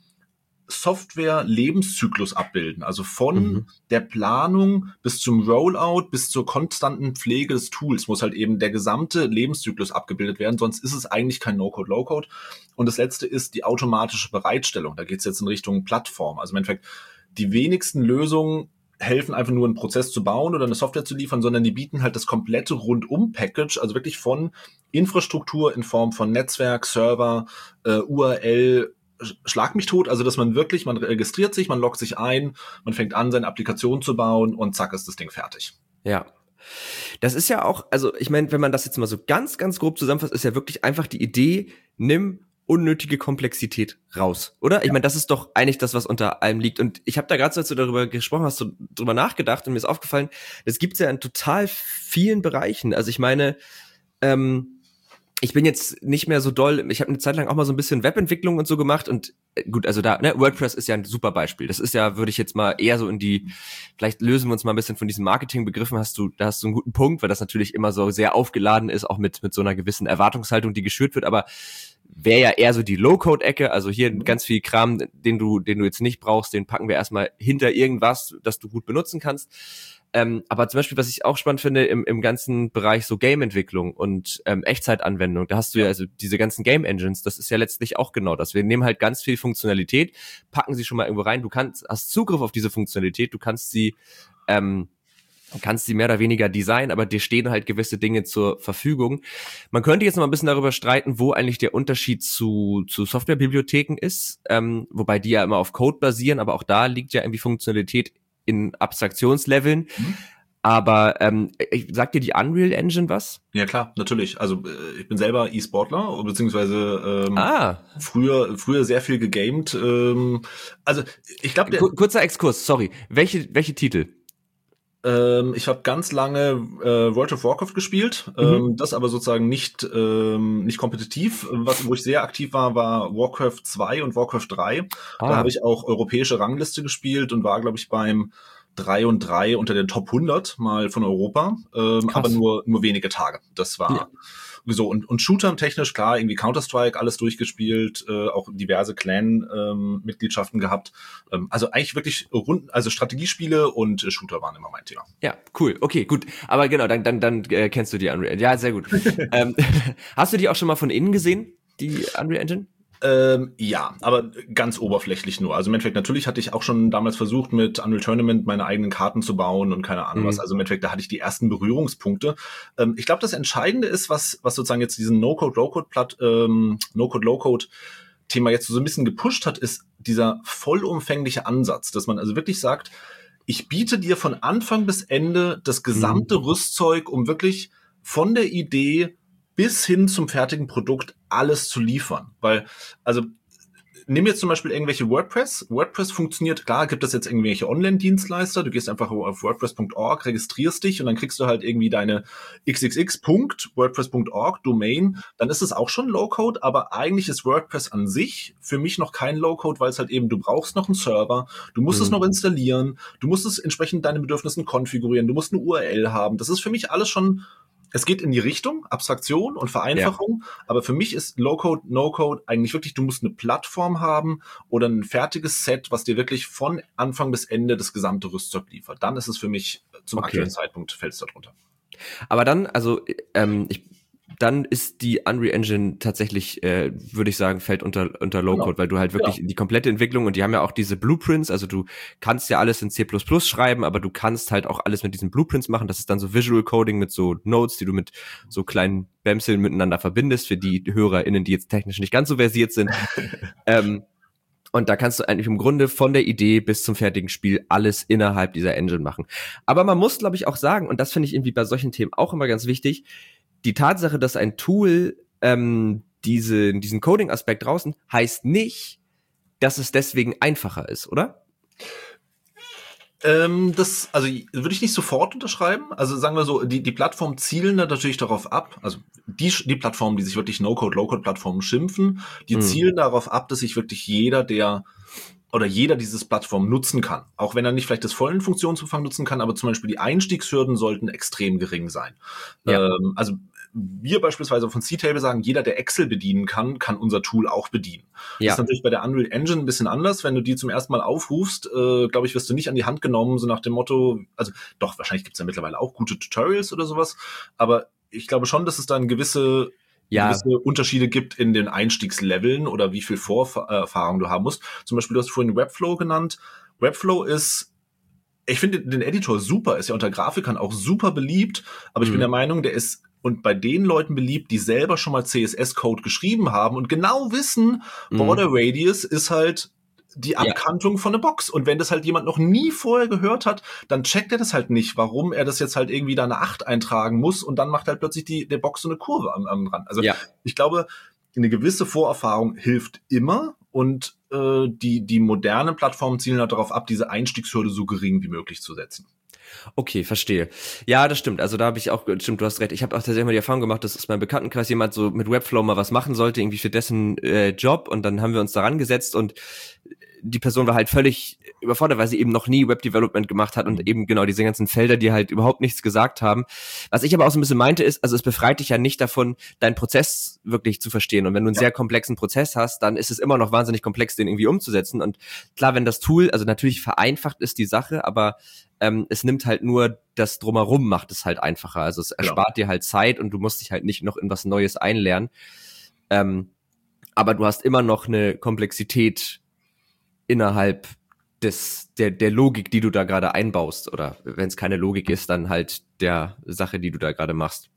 Software-Lebenszyklus abbilden. Also von mhm. der Planung bis zum Rollout, bis zur konstanten Pflege des Tools muss halt eben der gesamte Lebenszyklus abgebildet werden. Sonst ist es eigentlich kein No-Code, Low-Code. Und das letzte ist die automatische Bereitstellung. Da geht es jetzt in Richtung Plattform. Also im Endeffekt, die wenigsten Lösungen helfen einfach nur einen Prozess zu bauen oder eine Software zu liefern, sondern die bieten halt das komplette Rundum-Package, also wirklich von Infrastruktur in Form von Netzwerk, Server, äh, U R L, schlag mich tot, also dass man wirklich, man registriert sich, man loggt sich ein, man fängt an, seine Applikation zu bauen und zack ist das Ding fertig. Ja. Das ist ja auch, also ich meine, wenn man das jetzt mal so ganz, ganz grob zusammenfasst, ist ja wirklich einfach die Idee, nimm unnötige Komplexität raus, oder? Ich meine, das ist doch eigentlich das, was unter allem liegt. Und ich habe da gerade, als du darüber gesprochen hast, so drüber nachgedacht und mir ist aufgefallen, das gibt's ja in total vielen Bereichen. Also ich meine, ähm, ich bin jetzt nicht mehr so doll, ich habe eine Zeit lang auch mal so ein bisschen Webentwicklung und so gemacht und äh, gut, also da, ne, WordPress ist ja ein super Beispiel. Das ist ja, würde ich jetzt mal eher so in die, vielleicht lösen wir uns mal ein bisschen von diesen Marketingbegriffen, hast du, da hast du einen guten Punkt, weil das natürlich immer so sehr aufgeladen ist, auch mit mit so einer gewissen Erwartungshaltung, die geschürt wird, aber wäre ja eher so die Low-Code-Ecke, also hier ganz viel Kram, den du, den du jetzt nicht brauchst, den packen wir erstmal hinter irgendwas, das du gut benutzen kannst. Ähm, aber zum Beispiel, was ich auch spannend finde, im, im ganzen Bereich so Game-Entwicklung und ähm, Echtzeitanwendung, da hast du ja also diese ganzen Game-Engines, das ist ja letztlich auch genau das. Wir nehmen halt ganz viel Funktionalität, packen sie schon mal irgendwo rein, du kannst, hast Zugriff auf diese Funktionalität, du kannst sie ähm, kannst sie mehr oder weniger designen, aber dir stehen halt gewisse Dinge zur Verfügung. Man könnte jetzt noch mal ein bisschen darüber streiten, wo eigentlich der Unterschied zu zu Softwarebibliotheken ist, ähm, wobei die ja immer auf Code basieren, aber auch da liegt ja irgendwie Funktionalität in Abstraktionsleveln. Mhm. Aber ähm, sagt dir die Unreal Engine was? Ja klar, natürlich. Also äh, ich bin selber E-Sportler, beziehungsweise ähm, ah. früher früher sehr viel gegamed. Ähm, also ich glaube, kurzer Exkurs, sorry. Welche welche Titel? Ich habe ganz lange äh, World of Warcraft gespielt, mhm. ähm, das aber sozusagen nicht ähm, nicht kompetitiv. Was, wo ich sehr aktiv war, war Warcraft zwei und Warcraft drei. Ah. Da habe ich auch europäische Rangliste gespielt und war, glaube ich, beim drei und drei unter den Top hundert mal von Europa, ähm, aber nur nur wenige Tage. Das war ja. So, und, und Shooter technisch, klar, irgendwie Counter-Strike, alles durchgespielt, äh, auch diverse Clan-Mitgliedschaften ähm, gehabt. Ähm, also eigentlich wirklich rund, also Strategiespiele und äh, Shooter waren immer mein Thema. Ja, cool, okay, gut. Aber genau, dann dann dann äh, kennst du die Unreal. Ja, sehr gut. ähm, hast du die auch schon mal von innen gesehen, die Unreal Engine? Ähm, ja, aber ganz oberflächlich nur. Also im Endeffekt, natürlich hatte ich auch schon damals versucht, mit Unreal Tournament meine eigenen Karten zu bauen und keine Ahnung mhm. was. Also im Endeffekt, da hatte ich die ersten Berührungspunkte. Ähm, ich glaube, das Entscheidende ist, was was sozusagen jetzt diesen No-Code, Low-Code, Platt, ähm, No-Code, Low-Code Thema jetzt so ein bisschen gepusht hat, ist dieser vollumfängliche Ansatz, dass man also wirklich sagt, ich biete dir von Anfang bis Ende das gesamte mhm. Rüstzeug, um wirklich von der Idee bis hin zum fertigen Produkt alles zu liefern. Weil, also, nimm jetzt zum Beispiel irgendwelche WordPress. WordPress funktioniert, klar, gibt es jetzt irgendwelche Online-Dienstleister. Du gehst einfach auf WordPress Punkt org, registrierst dich und dann kriegst du halt irgendwie deine x x x Punkt wordpress Punkt org Domain. Dann ist es auch schon Low-Code, aber eigentlich ist WordPress an sich für mich noch kein Low-Code, weil es halt eben, du brauchst noch einen Server, du musst mhm. es noch installieren, du musst es entsprechend deinen Bedürfnissen konfigurieren, du musst eine U R L haben. Das ist für mich alles schon. Es geht in die Richtung Abstraktion und Vereinfachung, ja. aber für mich ist Low-Code, No-Code eigentlich wirklich, du musst eine Plattform haben oder ein fertiges Set, was dir wirklich von Anfang bis Ende das gesamte Rüstzeug liefert. Dann ist es für mich zum okay. aktuellen Zeitpunkt, fällt es da drunter. Aber dann, also ähm, ich dann ist die Unreal Engine tatsächlich, äh, würde ich sagen, fällt unter unter Low-Code, genau. Weil du halt wirklich ja. die komplette Entwicklung, und die haben ja auch diese Blueprints, also du kannst ja alles in C plus plus schreiben, aber du kannst halt auch alles mit diesen Blueprints machen. Das ist dann so Visual Coding mit so Nodes, die du mit so kleinen Bämseln miteinander verbindest, für die HörerInnen, die jetzt technisch nicht ganz so versiert sind. ähm, Und da kannst du eigentlich im Grunde von der Idee bis zum fertigen Spiel alles innerhalb dieser Engine machen. Aber man muss, glaube ich, auch sagen, und das finde ich irgendwie bei solchen Themen auch immer ganz wichtig, die Tatsache, dass ein Tool ähm, diese, diesen Coding-Aspekt draußen, heißt nicht, dass es deswegen einfacher ist, oder? Ähm, das, also würde ich nicht sofort unterschreiben. Also sagen wir so, die, die Plattformen zielen da natürlich darauf ab, also die, die Plattformen, die sich wirklich No-Code, Low-Code-Plattformen schimpfen, die mhm. zielen darauf ab, dass sich wirklich jeder, der oder jeder dieses Plattform nutzen kann. Auch wenn er nicht vielleicht das vollen Funktionsumfang nutzen kann, aber zum Beispiel die Einstiegshürden sollten extrem gering sein. Ja. Ähm, also wir beispielsweise von C-Table sagen, jeder, der Excel bedienen kann, kann unser Tool auch bedienen. Ja. Das ist natürlich bei der Unreal Engine ein bisschen anders. Wenn du die zum ersten Mal aufrufst, äh, glaube ich, wirst du nicht an die Hand genommen, so nach dem Motto, also doch, wahrscheinlich gibt es ja mittlerweile auch gute Tutorials oder sowas, aber ich glaube schon, dass es da eine gewisse Ja. gewisse Unterschiede gibt in den Einstiegsleveln oder wie viel Vorerfahrung du haben musst. Zum Beispiel, du hast vorhin Webflow genannt. Webflow ist, ich finde den Editor super, ist ja unter Grafikern auch super beliebt, aber ich mhm. bin der Meinung, der ist und bei den Leuten beliebt, die selber schon mal C S S-Code geschrieben haben und genau wissen, mhm. Border Radius ist halt die Abkantung ja. von der Box. Und wenn das halt jemand noch nie vorher gehört hat, dann checkt er das halt nicht, warum er das jetzt halt irgendwie da eine acht eintragen muss und dann macht halt plötzlich die der Box so eine Kurve am, am Rand. Also ja. ich glaube, eine gewisse Vorerfahrung hilft immer und äh, die die modernen Plattformen zielen halt darauf ab, diese Einstiegshürde so gering wie möglich zu setzen. Okay, verstehe. Ja, das stimmt. Also da habe ich auch, stimmt, du hast recht. Ich habe auch tatsächlich mal die Erfahrung gemacht, dass aus meinem Bekanntenkreis jemand so mit Webflow mal was machen sollte, irgendwie für dessen äh, Job, und dann haben wir uns daran gesetzt und die Person war halt völlig überfordert, weil sie eben noch nie Web-Development gemacht hat und eben genau diese ganzen Felder, die halt überhaupt nichts gesagt haben. Was ich aber auch so ein bisschen meinte ist, also es befreit dich ja nicht davon, deinen Prozess wirklich zu verstehen. Und wenn du einen ja. sehr komplexen Prozess hast, dann ist es immer noch wahnsinnig komplex, den irgendwie umzusetzen. Und klar, wenn das Tool, also natürlich vereinfacht ist die Sache, aber ähm, es nimmt halt nur das Drumherum, macht es halt einfacher. Also es erspart ja. dir halt Zeit und du musst dich halt nicht noch in was Neues einlernen. Ähm, aber du hast immer noch eine Komplexität innerhalb des der der Logik, die du da gerade einbaust, oder wenn es keine Logik ist, dann halt der Sache, die du da gerade machst.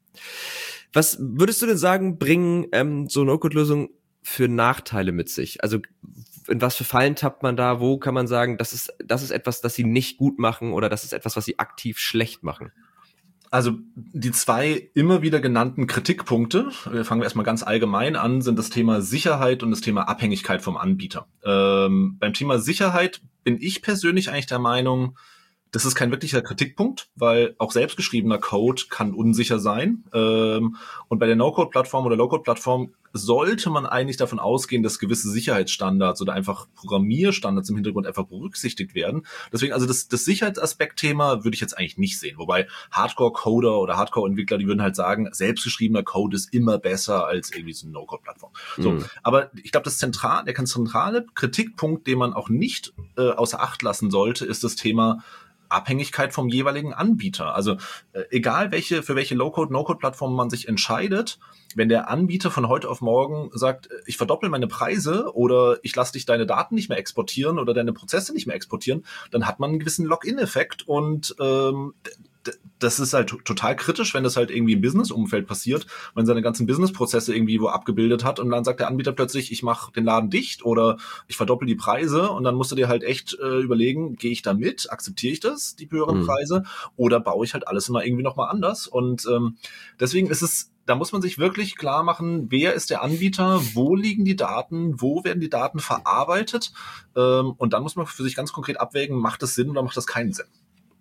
Was würdest du denn sagen, bringen ähm, so No-Code-Lösungen für Nachteile mit sich? Also in was für Fallen tappt man da? Wo kann man sagen, das ist das ist etwas, das sie nicht gut machen, oder das ist etwas, was sie aktiv schlecht machen? Also die zwei immer wieder genannten Kritikpunkte, wir fangen wir erstmal ganz allgemein an, sind das Thema Sicherheit und das Thema Abhängigkeit vom Anbieter. Ähm, beim Thema Sicherheit bin ich persönlich eigentlich der Meinung, das ist kein wirklicher Kritikpunkt, weil auch selbstgeschriebener Code kann unsicher sein. Ähm, und bei der No-Code-Plattform oder Low-Code-Plattform sollte man eigentlich davon ausgehen, dass gewisse Sicherheitsstandards oder einfach Programmierstandards im Hintergrund einfach berücksichtigt werden. Deswegen, also das, das Sicherheitsaspekt-Thema würde ich jetzt eigentlich nicht sehen. Wobei Hardcore-Coder oder Hardcore-Entwickler, die würden halt sagen, selbstgeschriebener Code ist immer besser als irgendwie so eine No-Code-Plattform. Mhm. So, aber ich glaube, das zentral, der ganz zentrale Kritikpunkt, den man auch nicht äh, außer Acht lassen sollte, ist das Thema Abhängigkeit vom jeweiligen Anbieter. Also äh, egal welche für welche Low-Code, No-Code-Plattform man sich entscheidet, wenn der Anbieter von heute auf morgen sagt, ich verdoppel meine Preise oder ich lasse dich deine Daten nicht mehr exportieren oder deine Prozesse nicht mehr exportieren, dann hat man einen gewissen Login-Effekt und ähm, das ist halt total kritisch, wenn das halt irgendwie im Business-Umfeld passiert, wenn seine ganzen Business-Prozesse irgendwie wo abgebildet hat und dann sagt der Anbieter plötzlich, ich mache den Laden dicht oder ich verdoppel die Preise und dann musst du dir halt echt äh, überlegen, gehe ich da mit, akzeptiere ich das, die höheren mhm. Preise, oder baue ich halt alles immer irgendwie nochmal anders, und ähm, deswegen ist es, da muss man sich wirklich klar machen, wer ist der Anbieter, wo liegen die Daten, wo werden die Daten verarbeitet, ähm, und dann muss man für sich ganz konkret abwägen, macht das Sinn oder macht das keinen Sinn.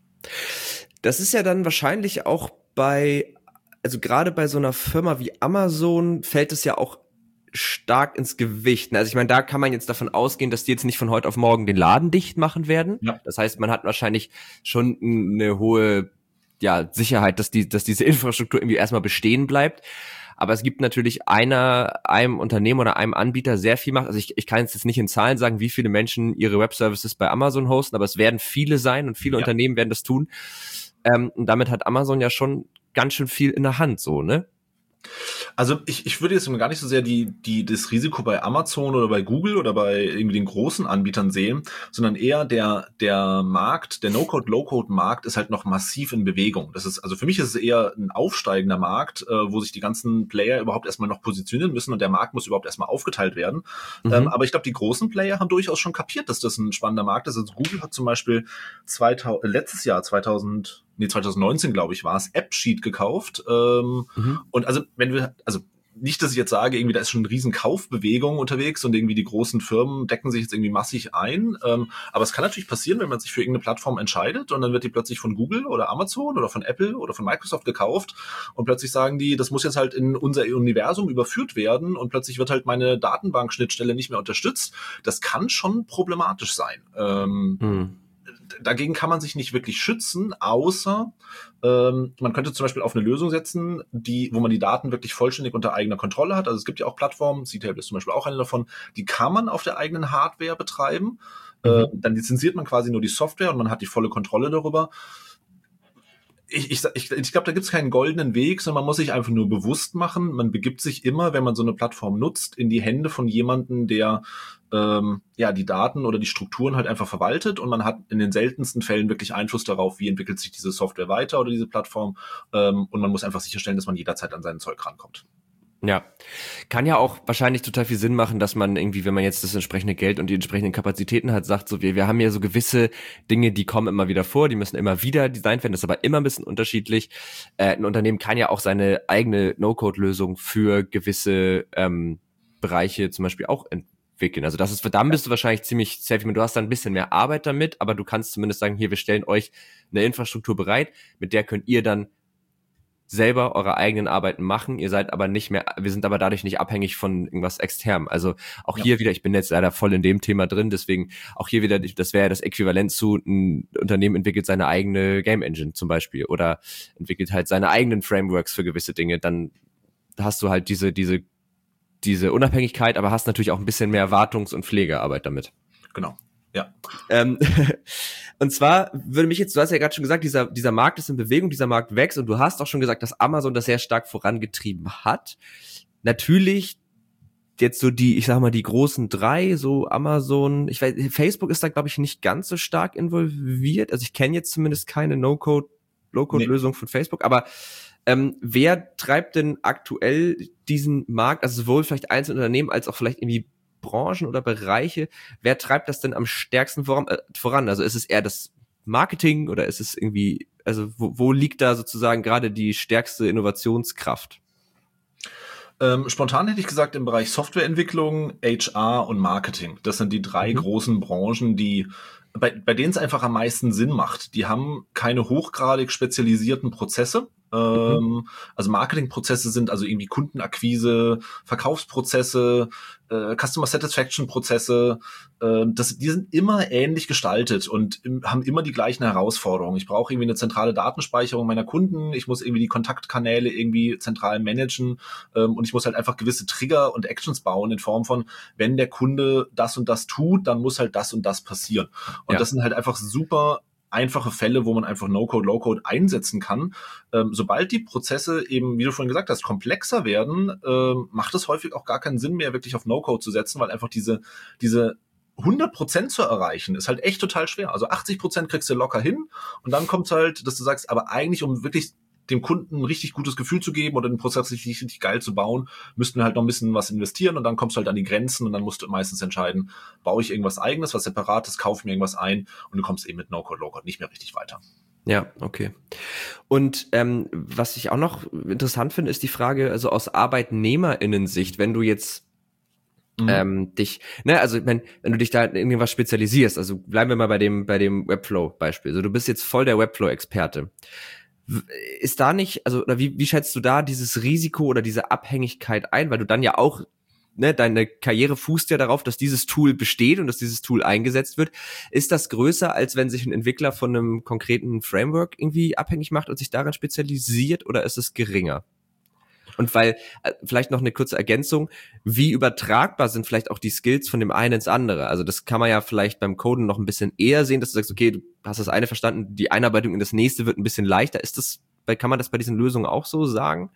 Das ist ja dann wahrscheinlich auch bei, also gerade bei so einer Firma wie Amazon fällt es ja auch stark ins Gewicht. Also ich meine, da kann man jetzt davon ausgehen, dass die jetzt nicht von heute auf morgen den Laden dicht machen werden. Ja. Das heißt, man hat wahrscheinlich schon eine hohe ja, Sicherheit, dass die, dass diese Infrastruktur irgendwie erstmal bestehen bleibt. Aber es gibt natürlich einer, einem Unternehmen oder einem Anbieter sehr viel Macht. Also ich, ich kann jetzt nicht in Zahlen sagen, wie viele Menschen ihre Web-Services bei Amazon hosten, aber es werden viele sein und viele ja. Unternehmen werden das tun. Ähm, und damit hat Amazon ja schon ganz schön viel in der Hand, so, ne? Also ich, ich würde jetzt gar nicht so sehr die, die, das Risiko bei Amazon oder bei Google oder bei irgendwie den großen Anbietern sehen, sondern eher der, der Markt, der No-Code, Low-Code-Markt ist halt noch massiv in Bewegung. Das ist, also für mich ist es eher ein aufsteigender Markt, äh, wo sich die ganzen Player überhaupt erstmal noch positionieren müssen und der Markt muss überhaupt erstmal aufgeteilt werden. Mhm. Ähm, aber ich glaube, die großen Player haben durchaus schon kapiert, dass das ein spannender Markt ist. Also Google hat zum Beispiel zweitausend, äh, letztes Jahr zweitausend nee, zwanzig neunzehn, glaube ich, war es, AppSheet gekauft. Ähm, mhm. Und also, wenn wir, also nicht, dass ich jetzt sage, irgendwie da ist schon eine riesen Kaufbewegung unterwegs und irgendwie die großen Firmen decken sich jetzt irgendwie massig ein. Ähm, aber es kann natürlich passieren, wenn man sich für irgendeine Plattform entscheidet und dann wird die plötzlich von Google oder Amazon oder von Apple oder von Microsoft gekauft und plötzlich sagen die, das muss jetzt halt in unser Universum überführt werden und plötzlich wird halt meine Datenbankschnittstelle nicht mehr unterstützt. Das kann schon problematisch sein. Ähm, mhm. Dagegen kann man sich nicht wirklich schützen, außer ähm, man könnte zum Beispiel auf eine Lösung setzen, die, wo man die Daten wirklich vollständig unter eigener Kontrolle hat. Also es gibt ja auch Plattformen, C-Table ist zum Beispiel auch eine davon, die kann man auf der eigenen Hardware betreiben. Mhm. Äh, dann lizenziert man quasi nur die Software und man hat die volle Kontrolle darüber. Ich, ich, ich, ich glaube, da gibt es keinen goldenen Weg, sondern man muss sich einfach nur bewusst machen, man begibt sich immer, wenn man so eine Plattform nutzt, in die Hände von jemandem, der ähm, ja die Daten oder die Strukturen halt einfach verwaltet und man hat in den seltensten Fällen wirklich Einfluss darauf, wie entwickelt sich diese Software weiter oder diese Plattform ähm, und man muss einfach sicherstellen, dass man jederzeit an sein Zeug rankommt. Ja, kann ja auch wahrscheinlich total viel Sinn machen, dass man irgendwie, wenn man jetzt das entsprechende Geld und die entsprechenden Kapazitäten hat, sagt so, wir, wir haben ja so gewisse Dinge, die kommen immer wieder vor, die müssen immer wieder designt werden, das ist aber immer ein bisschen unterschiedlich. Äh, ein Unternehmen kann ja auch seine eigene No-Code-Lösung für gewisse ähm, Bereiche zum Beispiel auch entwickeln. Also das ist, dann bist du wahrscheinlich ziemlich safe. Ich meine, du hast dann ein bisschen mehr Arbeit damit, aber du kannst zumindest sagen, hier, wir stellen euch eine Infrastruktur bereit, mit der könnt ihr dann selber eure eigenen Arbeiten machen, ihr seid aber nicht mehr, wir sind aber dadurch nicht abhängig von irgendwas externem. Also auch ja. hier wieder, ich bin jetzt leider voll in dem Thema drin, deswegen auch hier wieder, das wäre ja das Äquivalent zu, ein Unternehmen entwickelt seine eigene Game Engine zum Beispiel oder entwickelt halt seine eigenen Frameworks für gewisse Dinge, dann hast du halt diese, diese, diese Unabhängigkeit, aber hast natürlich auch ein bisschen mehr Wartungs- und Pflegearbeit damit. Genau. Ja. Ähm, und zwar würde mich jetzt, du hast ja gerade schon gesagt, dieser, dieser Markt ist in Bewegung, dieser Markt wächst und du hast auch schon gesagt, dass Amazon das sehr stark vorangetrieben hat. Natürlich jetzt so die, ich sag mal, die großen drei, so Amazon, ich weiß, Facebook ist da, glaube ich, nicht ganz so stark involviert. Also ich kenne jetzt zumindest keine No-Code, Low-Code-Lösung nee. von Facebook, aber ähm, wer treibt denn aktuell diesen Markt, also sowohl vielleicht einzelne Unternehmen als auch vielleicht irgendwie Branchen oder Bereiche, wer treibt das denn am stärksten voran? Äh, voran? Also ist es eher das Marketing oder ist es irgendwie, also wo, wo liegt da sozusagen gerade die stärkste Innovationskraft? Ähm, spontan hätte ich gesagt, im Bereich Softwareentwicklung, H R und Marketing. Das sind die drei mhm. großen Branchen, die bei, bei denen es einfach am meisten Sinn macht. Die haben keine hochgradig spezialisierten Prozesse. Ähm, mhm. Also Marketingprozesse sind also irgendwie Kundenakquise, Verkaufsprozesse, äh, Customer Satisfaction Prozesse, äh, das, die sind immer ähnlich gestaltet und im, haben immer die gleichen Herausforderungen. Ich brauche irgendwie eine zentrale Datenspeicherung meiner Kunden, ich muss irgendwie die Kontaktkanäle irgendwie zentral managen ähm, und ich muss halt einfach gewisse Trigger und Actions bauen in Form von, wenn der Kunde das und das tut, dann muss halt das und das passieren. Und ja. das sind halt einfach super einfache Fälle, wo man einfach No-Code, Low-Code einsetzen kann. Ähm, sobald die Prozesse eben, wie du vorhin gesagt hast, komplexer werden, ähm, macht es häufig auch gar keinen Sinn mehr, wirklich auf No-Code zu setzen, weil einfach diese, diese hundert Prozent zu erreichen, ist halt echt total schwer. Also achtzig Prozent kriegst du locker hin und dann kommt halt, dass du sagst, aber eigentlich, um wirklich dem Kunden ein richtig gutes Gefühl zu geben oder den Prozess richtig, richtig geil zu bauen, müssten wir halt noch ein bisschen was investieren und dann kommst du halt an die Grenzen und dann musst du meistens entscheiden, baue ich irgendwas Eigenes, was Separates, kaufe mir irgendwas ein und du kommst eben mit No-Code, Low-Code nicht mehr richtig weiter. Ja, okay. Und ähm, was ich auch noch interessant finde, ist die Frage, also aus ArbeitnehmerInnen-Sicht, wenn du jetzt Mhm. Ähm, dich, ne, also wenn, wenn du dich da in irgendwas spezialisierst, also bleiben wir mal bei dem, bei dem Webflow-Beispiel, also du bist jetzt voll der Webflow-Experte. Ist da nicht, also oder wie, wie schätzt du da dieses Risiko oder diese Abhängigkeit ein, weil du dann ja auch, ne, deine Karriere fußt ja darauf, dass dieses Tool besteht und dass dieses Tool eingesetzt wird. Ist das größer, als wenn sich ein Entwickler von einem konkreten Framework irgendwie abhängig macht und sich daran spezialisiert, oder ist es geringer? Und weil, vielleicht noch eine kurze Ergänzung, wie übertragbar sind vielleicht auch die Skills von dem einen ins andere? Also das kann man ja vielleicht beim Coden noch ein bisschen eher sehen, dass du sagst, okay, du hast das eine verstanden, die Einarbeitung in das nächste wird ein bisschen leichter. Ist das kann man das bei diesen Lösungen auch so sagen?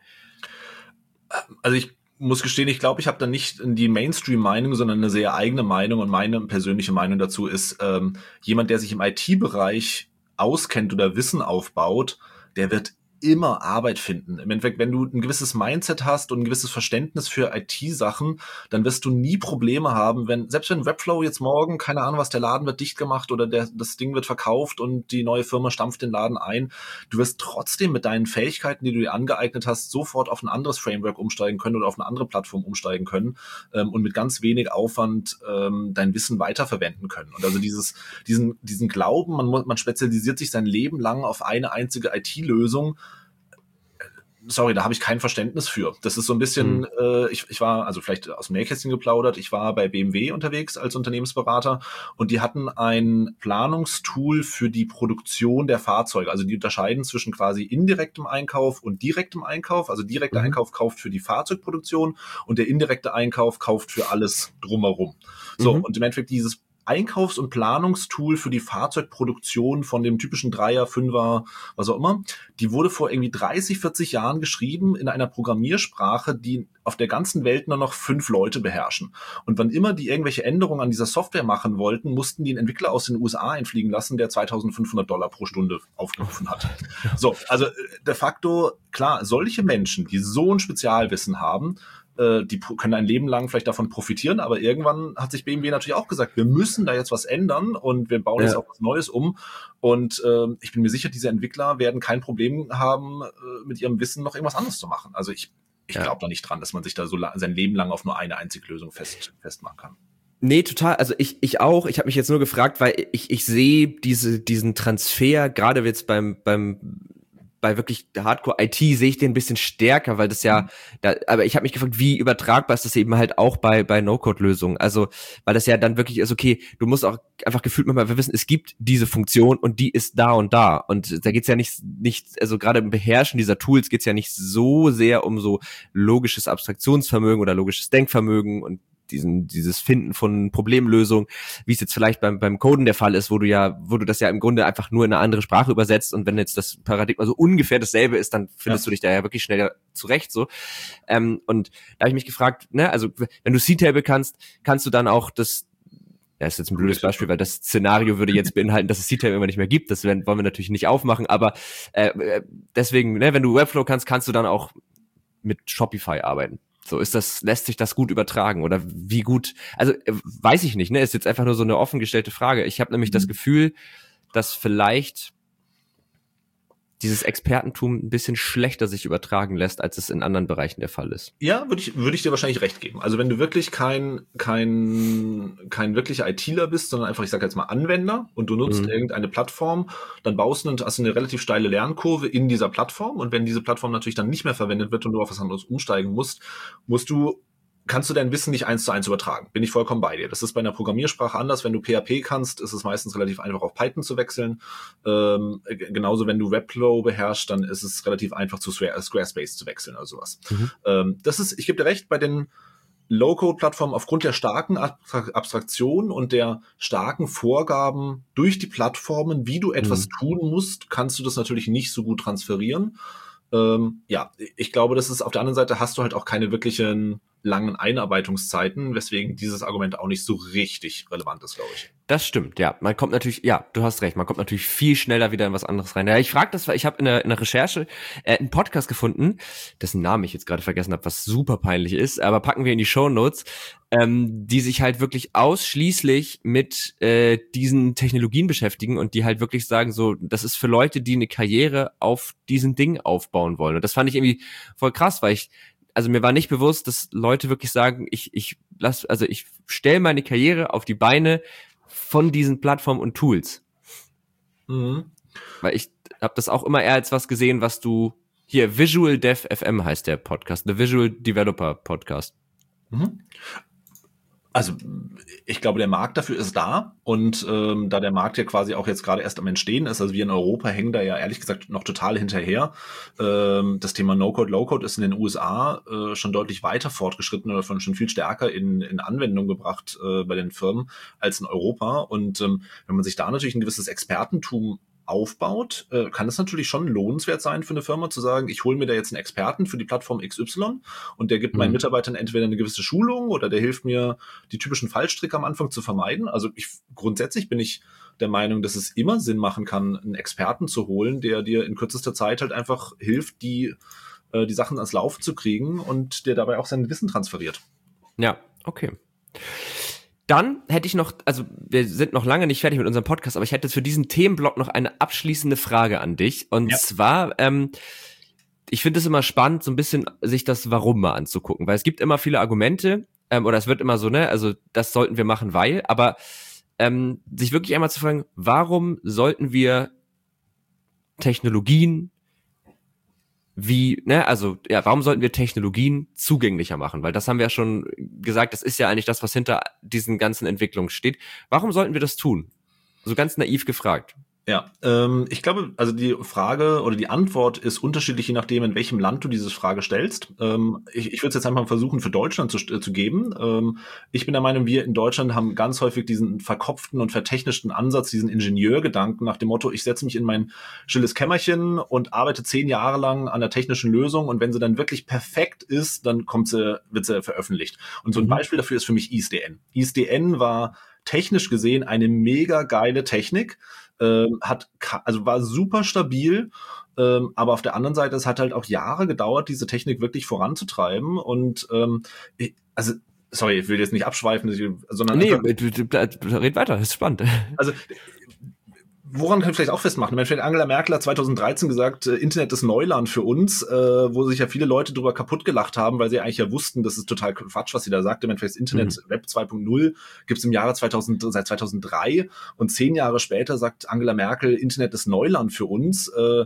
Also ich muss gestehen, ich glaube, ich habe da nicht die Mainstream-Meinung, sondern eine sehr eigene Meinung, und meine persönliche Meinung dazu ist, ähm, jemand, der sich im I T-Bereich auskennt oder Wissen aufbaut, der wird immer Arbeit finden. Im Endeffekt, wenn du ein gewisses Mindset hast und ein gewisses Verständnis für I T-Sachen, dann wirst du nie Probleme haben, wenn, selbst wenn Webflow jetzt morgen, keine Ahnung was, der Laden wird dicht gemacht oder der, das Ding wird verkauft und die neue Firma stampft den Laden ein, du wirst trotzdem mit deinen Fähigkeiten, die du dir angeeignet hast, sofort auf ein anderes Framework umsteigen können oder auf eine andere Plattform umsteigen können ähm, und mit ganz wenig Aufwand ähm, dein Wissen weiterverwenden können. Und also dieses, diesen, diesen Glauben, man, man spezialisiert sich sein Leben lang auf eine einzige I T-Lösung, sorry, da habe ich kein Verständnis für. Das ist so ein bisschen, mhm. äh, ich, ich war, also vielleicht aus dem Nähkästchen geplaudert, ich war bei B M W unterwegs als Unternehmensberater und die hatten ein Planungstool für die Produktion der Fahrzeuge. Also die unterscheiden zwischen quasi indirektem Einkauf und direktem Einkauf. Also direkter mhm. Einkauf kauft für die Fahrzeugproduktion und der indirekte Einkauf kauft für alles drumherum. So, mhm. und im Endeffekt dieses Einkaufs- und Planungstool für die Fahrzeugproduktion von dem typischen Dreier, Fünfer, was auch immer, die wurde vor irgendwie dreißig, vierzig Jahren geschrieben in einer Programmiersprache, die auf der ganzen Welt nur noch fünf Leute beherrschen. Und wann immer die irgendwelche Änderungen an dieser Software machen wollten, mussten die einen Entwickler aus den U S A einfliegen lassen, der zweitausendfünfhundert Dollar pro Stunde aufgerufen hat. So, also de facto, klar, solche Menschen, die so ein Spezialwissen haben, die können ein Leben lang vielleicht davon profitieren, aber irgendwann hat sich B M W natürlich auch gesagt, wir müssen da jetzt was ändern und wir bauen ja. jetzt auch was Neues um. Und äh, ich bin mir sicher, diese Entwickler werden kein Problem haben, äh, mit ihrem Wissen noch irgendwas anderes zu machen. Also ich, ich ja. glaube da nicht dran, dass man sich da so la- sein Leben lang auf nur eine einzige Lösung fest, festmachen kann. Nee, total. Also ich ich auch. Ich habe mich jetzt nur gefragt, weil ich ich sehe diese diesen Transfer gerade jetzt beim beim bei wirklich Hardcore-I T sehe ich den ein bisschen stärker, weil das ja, da, aber ich habe mich gefragt, wie übertragbar ist das eben halt auch bei bei No-Code-Lösungen, also, weil das ja dann wirklich ist, okay, du musst auch einfach gefühlt mal wissen, es gibt diese Funktion und die ist da und da und da geht's ja nicht, nicht also gerade im Beherrschen dieser Tools geht's ja nicht so sehr um so logisches Abstraktionsvermögen oder logisches Denkvermögen und diesen dieses Finden von Problemlösungen, wie es jetzt vielleicht beim beim Coden der Fall ist, wo du ja, wo du das ja im Grunde einfach nur in eine andere Sprache übersetzt und wenn jetzt das Paradigma so ungefähr dasselbe ist, dann findest ja. du dich da ja wirklich schneller zurecht so. Ähm, und da habe ich mich gefragt, ne, also wenn du C-Table kannst, kannst du dann auch das, ja, ist jetzt ein blödes Beispiel, weil das Szenario würde jetzt beinhalten, dass es C-Table immer nicht mehr gibt, das wollen wir natürlich nicht aufmachen, aber äh, deswegen, ne, wenn du Webflow kannst, kannst du dann auch mit Shopify arbeiten. So ist das, lässt sich das gut übertragen oder wie gut, also äh, weiß ich nicht, ne, ist jetzt einfach nur so eine offen gestellte Frage. Ich habe nämlich mhm. das Gefühl, dass vielleicht dieses Expertentum ein bisschen schlechter sich übertragen lässt, als es in anderen Bereichen der Fall ist. Ja, würde ich, würde ich dir wahrscheinlich recht geben. Also wenn du wirklich kein, kein, kein wirklicher ITler bist, sondern einfach, ich sage jetzt mal Anwender und du nutzt mhm. irgendeine Plattform, dann baust du eine, hast du eine relativ steile Lernkurve in dieser Plattform und wenn diese Plattform natürlich dann nicht mehr verwendet wird und du auf was anderes umsteigen musst, musst du kannst du dein Wissen nicht eins zu eins übertragen. Bin ich vollkommen bei dir. Das ist bei einer Programmiersprache anders. Wenn du P H P kannst, ist es meistens relativ einfach, auf Python zu wechseln. Ähm, g- genauso, wenn du Webflow beherrschst, dann ist es relativ einfach, zu Squarespace zu wechseln oder sowas. Mhm. Ähm, das ist, ich gebe dir recht, bei den Low-Code-Plattformen aufgrund der starken Abstraktion und der starken Vorgaben durch die Plattformen, wie du etwas mhm. tun musst, kannst du das natürlich nicht so gut transferieren. Ähm, ja, ich glaube, das ist auf der anderen Seite hast du halt auch keine wirklichen langen Einarbeitungszeiten, weswegen dieses Argument auch nicht so richtig relevant ist, glaube ich. Das stimmt, ja. Man kommt natürlich, ja, du hast recht, man kommt natürlich viel schneller wieder in was anderes rein. Ja, ich frage das, weil ich habe in der, in der Recherche äh, einen Podcast gefunden, dessen Namen ich jetzt gerade vergessen habe, was super peinlich ist, aber packen wir in die Shownotes, ähm, die sich halt wirklich ausschließlich mit äh, diesen Technologien beschäftigen und die halt wirklich sagen, so, das ist für Leute, die eine Karriere auf diesen Ding aufbauen wollen. Und das fand ich irgendwie voll krass, weil ich also mir war nicht bewusst, dass Leute wirklich sagen, ich ich lass, also ich stelle meine Karriere auf die Beine von diesen Plattformen und Tools. Mhm. Weil ich habe das auch immer eher als was gesehen, was du hier Visual Dev F M heißt der Podcast, The Visual Developer Podcast. Mhm. Also ich glaube, der Markt dafür ist da und ähm, da der Markt ja quasi auch jetzt gerade erst am Entstehen ist, also wir in Europa hängen da ja ehrlich gesagt noch total hinterher. Ähm, das Thema No-Code, Low-Code ist in den U S A äh, schon deutlich weiter fortgeschritten oder von schon viel stärker in, in Anwendung gebracht äh, bei den Firmen als in Europa. Und ähm, wenn man sich da natürlich ein gewisses Expertentum aufbaut, äh, kann es natürlich schon lohnenswert sein für eine Firma zu sagen, ich hole mir da jetzt einen Experten für die Plattform X Y und der gibt mhm. meinen Mitarbeitern entweder eine gewisse Schulung oder der hilft mir, die typischen Fallstricke am Anfang zu vermeiden. Also ich, grundsätzlich bin ich der Meinung, dass es immer Sinn machen kann, einen Experten zu holen, der dir in kürzester Zeit halt einfach hilft, die, äh, die Sachen ans Laufen zu kriegen und der dabei auch sein Wissen transferiert. Ja, okay. Dann hätte ich noch, also wir sind noch lange nicht fertig mit unserem Podcast, aber ich hätte für diesen Themenblock noch eine abschließende Frage an dich. Und ja. zwar, ähm, ich finde es immer spannend, so ein bisschen sich das Warum mal anzugucken, weil es gibt immer viele Argumente, ähm, oder es wird immer so, ne, also das sollten wir machen, weil, aber ähm, sich wirklich einmal zu fragen, warum sollten wir Technologien wie, ne, also, ja, warum sollten wir Technologien zugänglicher machen? Weil das haben wir ja schon gesagt, das ist ja eigentlich das, was hinter diesen ganzen Entwicklungen steht. Warum sollten wir das tun? So ganz naiv gefragt. Ja, ähm, ich glaube, also die Frage oder die Antwort ist unterschiedlich, je nachdem, in welchem Land du diese Frage stellst. Ähm, ich ich würde es jetzt einfach versuchen, für Deutschland zu, zu geben. Ähm, ich bin der Meinung, wir in Deutschland haben ganz häufig diesen verkopften und vertechnischten Ansatz, diesen Ingenieurgedanken nach dem Motto, ich setze mich in mein stilles Kämmerchen und arbeite zehn Jahre lang an der technischen Lösung und wenn sie dann wirklich perfekt ist, dann kommt sie, wird sie veröffentlicht. Und so ein mhm. Beispiel dafür ist für mich I S D N. I S D N war technisch gesehen eine mega geile Technik. Ähm, hat, also war super stabil, ähm, aber auf der anderen Seite, es hat halt auch Jahre gedauert, diese Technik wirklich voranzutreiben und ähm, ich, also sorry, ich will jetzt nicht abschweifen, sondern nee, einfach, red weiter, das ist spannend. Also woran kann ich vielleicht auch festmachen? Angela Merkel hat zweitausenddreizehn gesagt, äh, Internet ist Neuland für uns, äh, wo sich ja viele Leute drüber kaputt gelacht haben, weil sie eigentlich ja wussten, das ist total Quatsch, was sie da sagte. Im Endeffekt das Internet, mhm. Web zwei Punkt null gibt's im Jahre zweitausend, seit zweitausenddrei und zehn Jahre später sagt Angela Merkel, Internet ist Neuland für uns. Äh,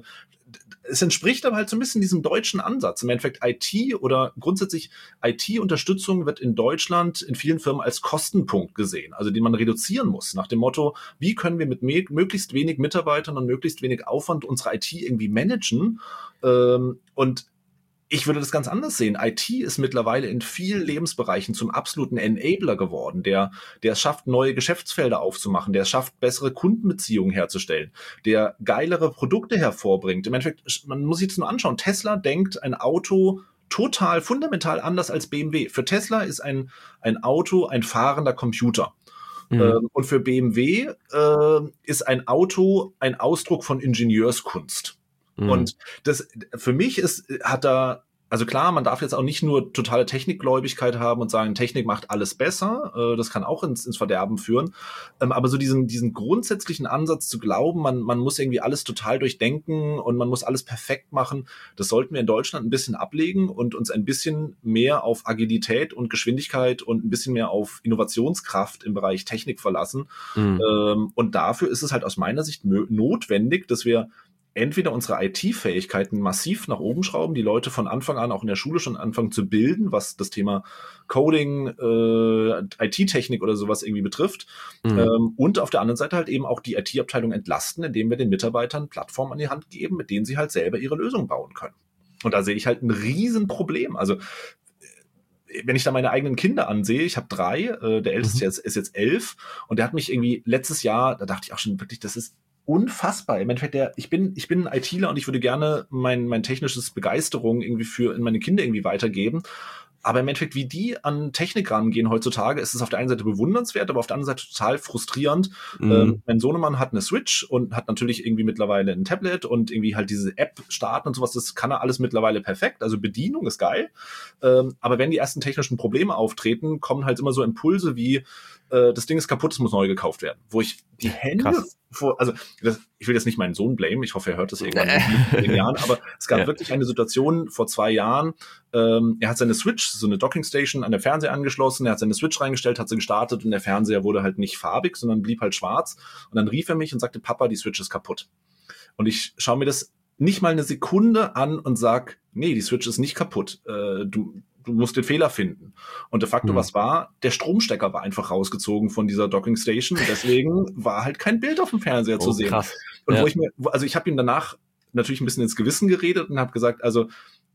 Es entspricht aber halt so ein bisschen diesem deutschen Ansatz. Im Endeffekt I T oder grundsätzlich I T-Unterstützung wird in Deutschland in vielen Firmen als Kostenpunkt gesehen, also den man reduzieren muss, nach dem Motto, wie können wir mit me- möglichst wenig Mitarbeitern und möglichst wenig Aufwand unsere I T irgendwie managen. Ähm, und ich würde das ganz anders sehen. I T ist mittlerweile in vielen Lebensbereichen zum absoluten Enabler geworden, der, der es schafft, neue Geschäftsfelder aufzumachen, der es schafft, bessere Kundenbeziehungen herzustellen, der geilere Produkte hervorbringt. Im Endeffekt, man muss sich das nur anschauen. Tesla denkt ein Auto total fundamental anders als B M W. Für Tesla ist ein, ein Auto ein fahrender Computer. Mhm. Ähm, und für B M W äh, ist ein Auto ein Ausdruck von Ingenieurskunst. Mhm. Und das, für mich ist, hat da, also klar, man darf jetzt auch nicht nur totale Technikgläubigkeit haben und sagen, Technik macht alles besser, äh, das kann auch ins, ins Verderben führen, ähm, aber so diesen, diesen grundsätzlichen Ansatz zu glauben, man, man muss irgendwie alles total durchdenken und man muss alles perfekt machen, das sollten wir in Deutschland ein bisschen ablegen und uns ein bisschen mehr auf Agilität und Geschwindigkeit und ein bisschen mehr auf Innovationskraft im Bereich Technik verlassen. Mhm. Ähm, und dafür ist es halt aus meiner Sicht mö- notwendig, dass wir entweder unsere I T-Fähigkeiten massiv nach oben schrauben, die Leute von Anfang an auch in der Schule schon anfangen zu bilden, was das Thema Coding, äh, I T-Technik oder sowas irgendwie betrifft. Mhm. Ähm, und auf der anderen Seite halt eben auch die I T-Abteilung entlasten, indem wir den Mitarbeitern Plattformen an die Hand geben, mit denen sie halt selber ihre Lösung bauen können. Und da sehe ich halt ein Riesenproblem. Also wenn ich da meine eigenen Kinder ansehe, ich habe drei, äh, der Älteste mhm. ist, ist jetzt elf und der hat mich irgendwie letztes Jahr, da dachte ich auch schon wirklich, das ist unfassbar. Im Endeffekt, der, ich bin, ich bin ein ITler und ich würde gerne mein, mein technisches Begeisterung irgendwie für in meine Kinder irgendwie weitergeben. Aber im Endeffekt, wie die an Technik rangehen heutzutage, ist es auf der einen Seite bewundernswert, aber auf der anderen Seite total frustrierend. Mhm. Ähm, mein Sohnemann hat eine Switch und hat natürlich irgendwie mittlerweile ein Tablet und irgendwie halt diese App starten und sowas, das kann er alles mittlerweile perfekt. Also Bedienung ist geil. Ähm, aber wenn die ersten technischen Probleme auftreten, kommen halt immer so Impulse wie, äh, das Ding ist kaputt, es muss neu gekauft werden. Wo ich die Hände Krass. vor, also das, ich will jetzt nicht meinen Sohn blamen, ich hoffe, er hört das irgendwann in den Jahren, aber es gab ja. wirklich eine Situation vor zwei Jahren, ähm, er hat seine Switch, so eine Dockingstation, an der Fernseher angeschlossen, er hat seine Switch reingestellt, hat sie gestartet und der Fernseher wurde halt nicht farbig, sondern blieb halt schwarz und dann rief er mich und sagte, Papa, die Switch ist kaputt. Und ich schaue mir das nicht mal eine Sekunde an und sag, nee, die Switch ist nicht kaputt, äh, du Du musst den Fehler finden. Und de facto, hm. was war? Der Stromstecker war einfach rausgezogen von dieser Docking Station. Und deswegen war halt kein Bild auf dem Fernseher oh, zu sehen. Und ja. wo ich mir, also ich habe ihm danach natürlich ein bisschen ins Gewissen geredet und habe gesagt, also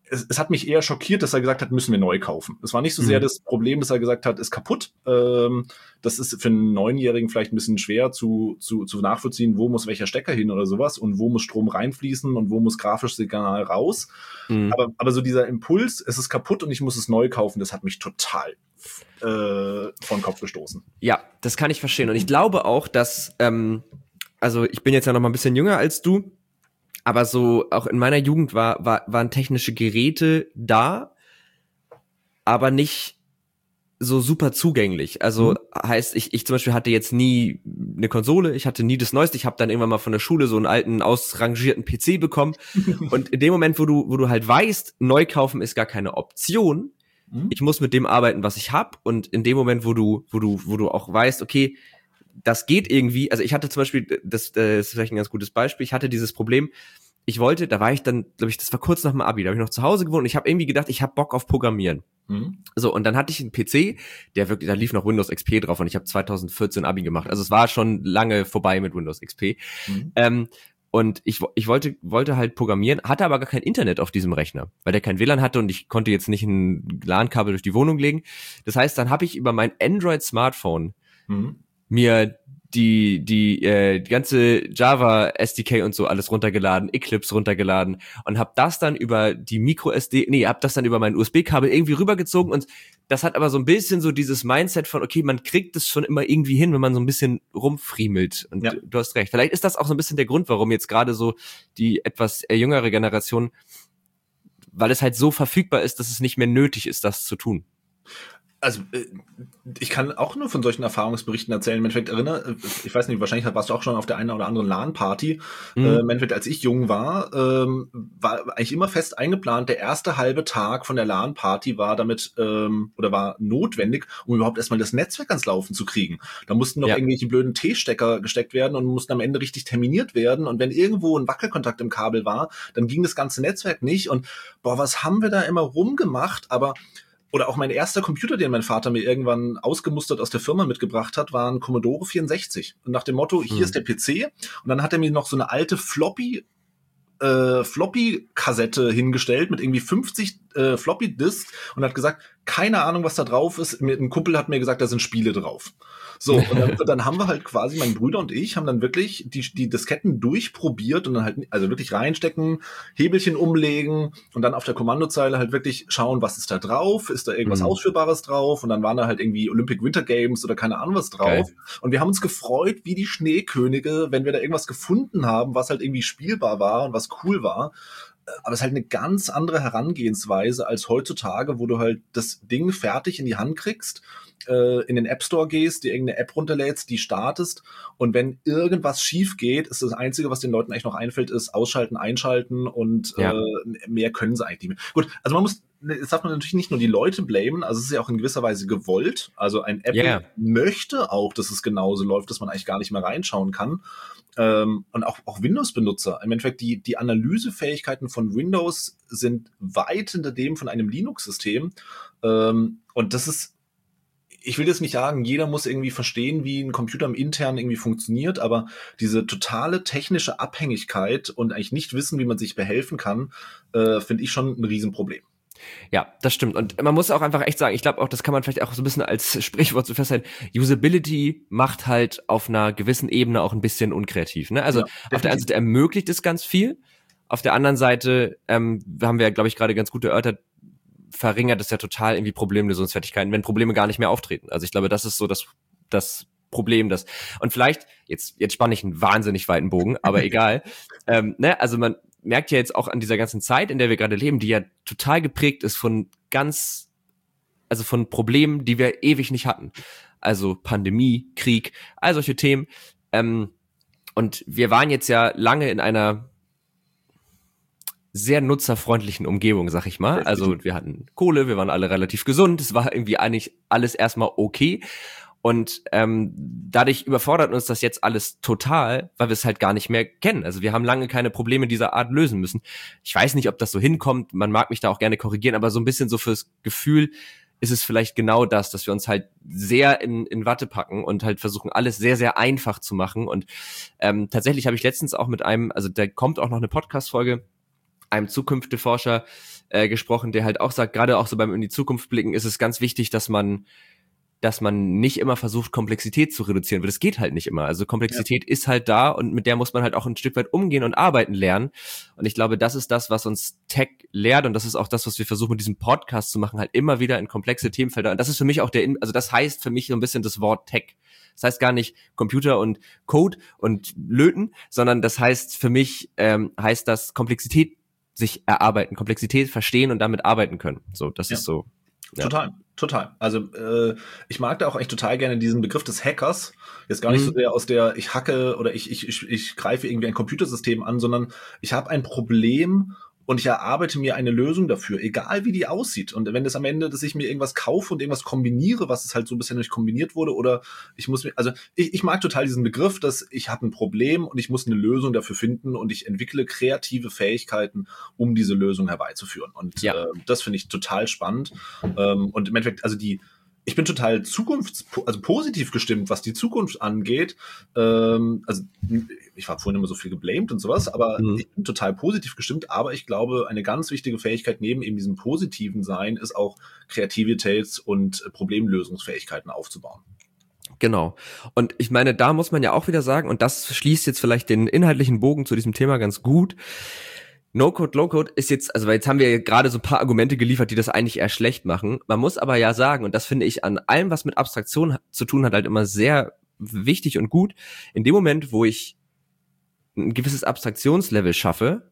es, es hat mich eher schockiert, dass er gesagt hat, müssen wir neu kaufen. Es war nicht so sehr Mhm. das Problem, dass er gesagt hat, ist kaputt. Ähm, das ist für einen Neunjährigen vielleicht ein bisschen schwer zu, zu, zu nachvollziehen, wo muss welcher Stecker hin oder sowas und wo muss Strom reinfließen und wo muss grafisches Signal raus. Mhm. Aber, aber so dieser Impuls, es ist kaputt und ich muss es neu kaufen, das hat mich total äh, vor den Kopf gestoßen. Ja, das kann ich verstehen. Und ich glaube auch, dass, ähm, also ich bin jetzt ja noch mal ein bisschen jünger als du, aber so auch in meiner Jugend war, war, waren technische Geräte da, aber nicht so super zugänglich. Also Mhm. heißt, ich, ich zum Beispiel hatte jetzt nie eine Konsole, ich hatte nie das Neueste, ich habe dann irgendwann mal von der Schule so einen alten, ausrangierten P C bekommen. Und in dem Moment, wo du, wo du halt weißt, neu kaufen ist gar keine Option, Mhm. ich muss mit dem arbeiten, was ich hab. Und in dem Moment, wo du, wo du, wo du auch weißt, okay, das geht irgendwie, also ich hatte zum Beispiel, das, das ist vielleicht ein ganz gutes Beispiel, ich hatte dieses Problem, ich wollte, da war ich dann, glaube ich, das war kurz nach dem Abi, da habe ich noch zu Hause gewohnt und ich habe irgendwie gedacht, ich habe Bock auf Programmieren. Mhm. So, und dann hatte ich einen P C, der wirklich, da lief noch Windows X P drauf und ich habe zwanzig vierzehn Abi gemacht. Also es war schon lange vorbei mit Windows X P. Mhm. Ähm, und ich, ich wollte, wollte halt programmieren, hatte aber gar kein Internet auf diesem Rechner, weil der kein W L A N hatte und ich konnte jetzt nicht ein LAN-Kabel durch die Wohnung legen. Das heißt, dann habe ich über mein Android-Smartphone Mhm. mir die die äh, die ganze Java S D K und so alles runtergeladen, Eclipse runtergeladen und habe das dann über die Micro S D, nee, hab das dann über mein U S B-Kabel irgendwie rübergezogen und das hat aber so ein bisschen so dieses Mindset von, okay, man kriegt es schon immer irgendwie hin, wenn man so ein bisschen rumfriemelt und Ja. du hast recht. Vielleicht ist das auch so ein bisschen der Grund, warum jetzt gerade so die etwas äh, jüngere Generation, weil es halt so verfügbar ist, dass es nicht mehr nötig ist, das zu tun. Also, äh, ich kann auch nur von solchen Erfahrungsberichten erzählen. Im Endeffekt erinnere, ich weiß nicht, wahrscheinlich warst du auch schon auf der einen oder anderen LAN-Party. Mhm. Äh, Im Endeffekt, als ich jung war, ähm, war eigentlich immer fest eingeplant, der erste halbe Tag von der LAN-Party war damit, ähm, oder war notwendig, um überhaupt erstmal das Netzwerk ans Laufen zu kriegen. Da mussten noch Ja. irgendwelche blöden T-Stecker gesteckt werden und mussten am Ende richtig terminiert werden. Und wenn irgendwo ein Wackelkontakt im Kabel war, dann ging das ganze Netzwerk nicht. Und boah, was haben wir da immer rumgemacht? Aber oder auch mein erster Computer, den mein Vater mir irgendwann ausgemustert aus der Firma mitgebracht hat, war ein Commodore vierundsechzig. Und nach dem Motto, hier Hm. ist der P C. Und dann hat er mir noch so eine alte Floppy, äh, Floppy-Kassette hingestellt mit irgendwie fünfzig äh, Floppy-Disks und hat gesagt, keine Ahnung, was da drauf ist. Ein Kumpel hat mir gesagt, da sind Spiele drauf. So, und dann, dann haben wir halt quasi, mein Bruder und ich, haben dann wirklich die, die Disketten durchprobiert und dann halt, also wirklich reinstecken, Hebelchen umlegen und dann auf der Kommandozeile halt wirklich schauen, was ist da drauf, ist da irgendwas Mhm. Ausführbares drauf und dann waren da halt irgendwie Olympic Winter Games oder keine Ahnung was drauf. Geil. Und wir haben uns gefreut wie die Schneekönige, wenn wir da irgendwas gefunden haben, was halt irgendwie spielbar war und was cool war. Aber es ist halt eine ganz andere Herangehensweise als heutzutage, wo du halt das Ding fertig in die Hand kriegst, äh, in den App Store gehst, dir irgendeine App runterlädst, die startest und wenn irgendwas schief geht, ist das Einzige, was den Leuten eigentlich noch einfällt, ist ausschalten, einschalten und Ja. äh, mehr können sie eigentlich nicht mehr. Gut, also man muss, jetzt darf man natürlich nicht nur die Leute blamen, also es ist ja auch in gewisser Weise gewollt, also ein Apple Yeah. möchte auch, dass es genauso läuft, dass man eigentlich gar nicht mehr reinschauen kann. Ähm, und auch, auch Windows-Benutzer. Im Endeffekt, die, die Analysefähigkeiten von Windows sind weit hinter dem von einem Linux-System. Ähm, und das ist, ich will jetzt nicht sagen, jeder muss irgendwie verstehen, wie ein Computer im Internen irgendwie funktioniert, aber diese totale technische Abhängigkeit und eigentlich nicht wissen, wie man sich behelfen kann, äh, finde ich schon ein Riesenproblem. Ja, das stimmt. Und man muss auch einfach echt sagen, ich glaube auch, das kann man vielleicht auch so ein bisschen als Sprichwort so festhalten, Usability macht halt auf einer gewissen Ebene auch ein bisschen unkreativ. Ne? Also Ja, auf der einen definitiv. Seite ermöglicht es ganz viel, auf der anderen Seite ähm, haben wir, glaube ich, gerade ganz gut erörtert, verringert es ja total irgendwie Problemlösungsfertigkeiten, wenn Probleme gar nicht mehr auftreten. Also ich glaube, das ist so das, das Problem, das und vielleicht, jetzt, jetzt spanne ich einen wahnsinnig weiten Bogen, aber egal, ähm, ne? Also man merkt ja jetzt auch an dieser ganzen Zeit, in der wir gerade leben, die ja total geprägt ist von ganz, also von Problemen, die wir ewig nicht hatten. Also Pandemie, Krieg, all solche Themen. Ähm, und wir waren jetzt ja lange in einer sehr nutzerfreundlichen Umgebung, sag ich mal. Also wir hatten Kohle, wir waren alle relativ gesund, es war irgendwie eigentlich alles erstmal okay. Und ähm, dadurch überfordert uns das jetzt alles total, weil wir es halt gar nicht mehr kennen. Also wir haben lange keine Probleme dieser Art lösen müssen. Ich weiß nicht, ob das so hinkommt, man mag mich da auch gerne korrigieren, aber so ein bisschen so fürs Gefühl ist es vielleicht genau das, dass wir uns halt sehr in, in Watte packen und halt versuchen, alles sehr, sehr einfach zu machen. Und ähm, tatsächlich habe ich letztens auch mit einem, also da kommt auch noch eine Podcast-Folge, einem Zukunftsforscher äh, gesprochen, der halt auch sagt, gerade auch so beim in die Zukunft blicken, ist es ganz wichtig, dass man dass man nicht immer versucht, Komplexität zu reduzieren, weil das geht halt nicht immer. Also Komplexität ja. ist halt da und mit der muss man halt auch ein Stück weit umgehen und arbeiten lernen. Und ich glaube, das ist das, was uns Tech lehrt und das ist auch das, was wir versuchen mit diesem Podcast zu machen, halt immer wieder in komplexe Themenfelder. Und das ist für mich auch der, also das heißt für mich so ein bisschen das Wort Tech. Das heißt gar nicht Computer und Code und Löten, sondern das heißt für mich, ähm, heißt das Komplexität sich erarbeiten, Komplexität verstehen und damit arbeiten können. So, das ja. ist so. Ja. Total, total. Also äh, ich mag da auch echt total gerne diesen Begriff des Hackers. Jetzt gar nicht mhm. so sehr aus der ich hacke oder ich ich ich, ich greife irgendwie ein Computersystem an, sondern ich habe ein Problem und ich erarbeite mir eine Lösung dafür, egal wie die aussieht. Und wenn das am Ende, dass ich mir irgendwas kaufe und irgendwas kombiniere, was es halt so bisher nicht kombiniert wurde, oder ich muss mir, also ich, ich mag total diesen Begriff, dass ich habe ein Problem und ich muss eine Lösung dafür finden und ich entwickle kreative Fähigkeiten, um diese Lösung herbeizuführen. Und ja. äh, das finde ich total spannend. Ähm, und im Endeffekt, also die Ich bin total zukunfts-, also positiv gestimmt, was die Zukunft angeht. Ähm, also ich war vorhin immer so viel geblamed und sowas, aber mhm. ich bin total positiv gestimmt. Aber ich glaube, eine ganz wichtige Fähigkeit neben eben diesem positiven Sein ist auch Kreativität und Problemlösungsfähigkeiten aufzubauen. Genau. Und ich meine, da muss man ja auch wieder sagen, und das schließt jetzt vielleicht den inhaltlichen Bogen zu diesem Thema ganz gut, No-Code, Low-Code ist jetzt, also jetzt haben wir gerade so ein paar Argumente geliefert, die das eigentlich eher schlecht machen. Man muss aber ja sagen, und das finde ich an allem, was mit Abstraktion zu tun hat, halt immer sehr wichtig und gut, in dem Moment, wo ich ein gewisses Abstraktionslevel schaffe,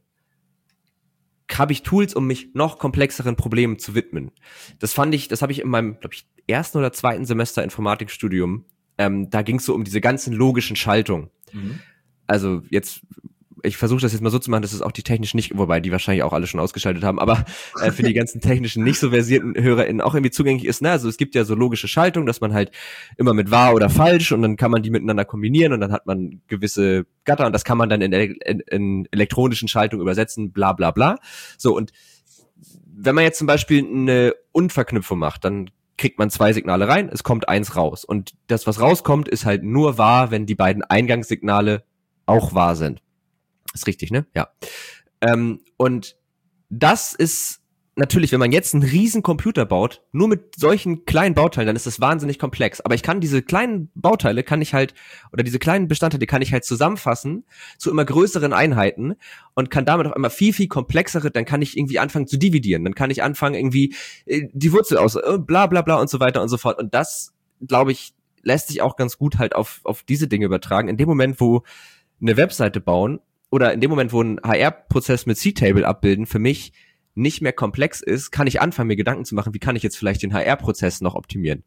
habe ich Tools, um mich noch komplexeren Problemen zu widmen. Das fand ich, das habe ich in meinem, glaube ich, ersten oder zweiten Semester Informatikstudium, ähm, da ging es so um diese ganzen logischen Schaltungen. Mhm. Also jetzt ich versuche das jetzt mal so zu machen, dass es auch die technischen nicht, wobei die wahrscheinlich auch alle schon ausgeschaltet haben, aber äh, für die ganzen technischen nicht so versierten HörerInnen auch irgendwie zugänglich ist. Ne? Also es gibt ja so logische Schaltungen, dass man halt immer mit wahr oder falsch und dann kann man die miteinander kombinieren und dann hat man gewisse Gatter und das kann man dann in, in, in elektronischen Schaltungen übersetzen, bla bla bla. So, und wenn man jetzt zum Beispiel eine Unverknüpfung macht, dann kriegt man zwei Signale rein, es kommt eins raus. Und das, was rauskommt, ist halt nur wahr, wenn die beiden Eingangssignale auch wahr sind. Ist richtig, ne? Ja. Ähm, und das ist natürlich, wenn man jetzt einen riesen Computer baut, nur mit solchen kleinen Bauteilen, dann ist das wahnsinnig komplex. Aber ich kann diese kleinen Bauteile, kann ich halt, oder diese kleinen Bestandteile, kann ich halt zusammenfassen zu immer größeren Einheiten und kann damit auf einmal viel, viel komplexere, dann kann ich irgendwie anfangen zu dividieren, dann kann ich anfangen irgendwie äh, die Wurzel aus, äh, bla bla bla und so weiter und so fort. Und das, glaube ich, lässt sich auch ganz gut halt auf auf diese Dinge übertragen. In dem Moment, wo eine Webseite bauen, oder in dem Moment, wo ein H R-Prozess mit C-Table abbilden für mich nicht mehr komplex ist, kann ich anfangen, mir Gedanken zu machen, wie kann ich jetzt vielleicht den H R-Prozess noch optimieren.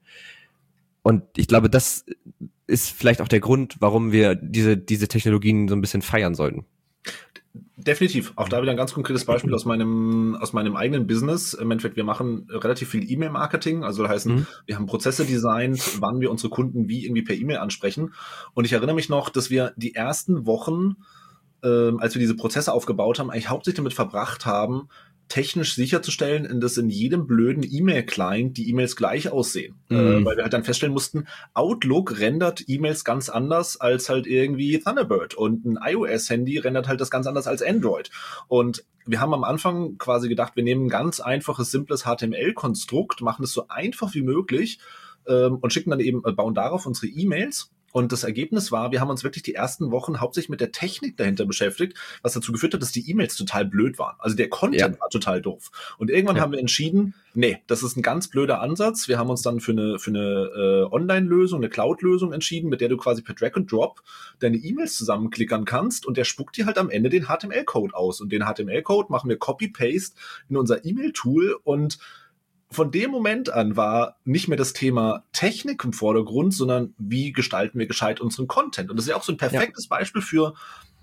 Und ich glaube, das ist vielleicht auch der Grund, warum wir diese diese Technologien so ein bisschen feiern sollten. Definitiv. Auch da wieder ein ganz konkretes Beispiel aus meinem aus meinem eigenen Business. Im Endeffekt, wir machen relativ viel E-Mail-Marketing. Also das heißt, mhm. wir haben Prozesse designt, wann wir unsere Kunden wie irgendwie per E-Mail ansprechen. Und ich erinnere mich noch, dass wir die ersten Wochen, ähm, als wir diese Prozesse aufgebaut haben, eigentlich hauptsächlich damit verbracht haben, technisch sicherzustellen, dass in jedem blöden E-Mail-Client die E-Mails gleich aussehen. Mhm. Äh, weil wir halt dann feststellen mussten, Outlook rendert E-Mails ganz anders als halt irgendwie Thunderbird und ein iOS-Handy rendert halt das ganz anders als Android. Und wir haben am Anfang quasi gedacht, wir nehmen ein ganz einfaches, simples H T M L-Konstrukt, machen es so einfach wie möglich ähm, und schicken dann eben, äh, bauen darauf unsere E-Mails. Und das Ergebnis war, wir haben uns wirklich die ersten Wochen hauptsächlich mit der Technik dahinter beschäftigt, was dazu geführt hat, dass die E-Mails total blöd waren. Also der Content ja. war total doof. Und irgendwann ja. haben wir entschieden, nee, das ist ein ganz blöder Ansatz. Wir haben uns dann für eine für eine äh, Online-Lösung, eine Cloud-Lösung entschieden, mit der du quasi per Drag and Drop deine E-Mails zusammenklickern kannst und der spuckt dir halt am Ende den H T M L-Code aus. Und den H T M L-Code machen wir Copy-Paste in unser E-Mail-Tool und von dem Moment an war nicht mehr das Thema Technik im Vordergrund, sondern wie gestalten wir gescheit unseren Content. Und das ist ja auch so ein perfektes ja. Beispiel für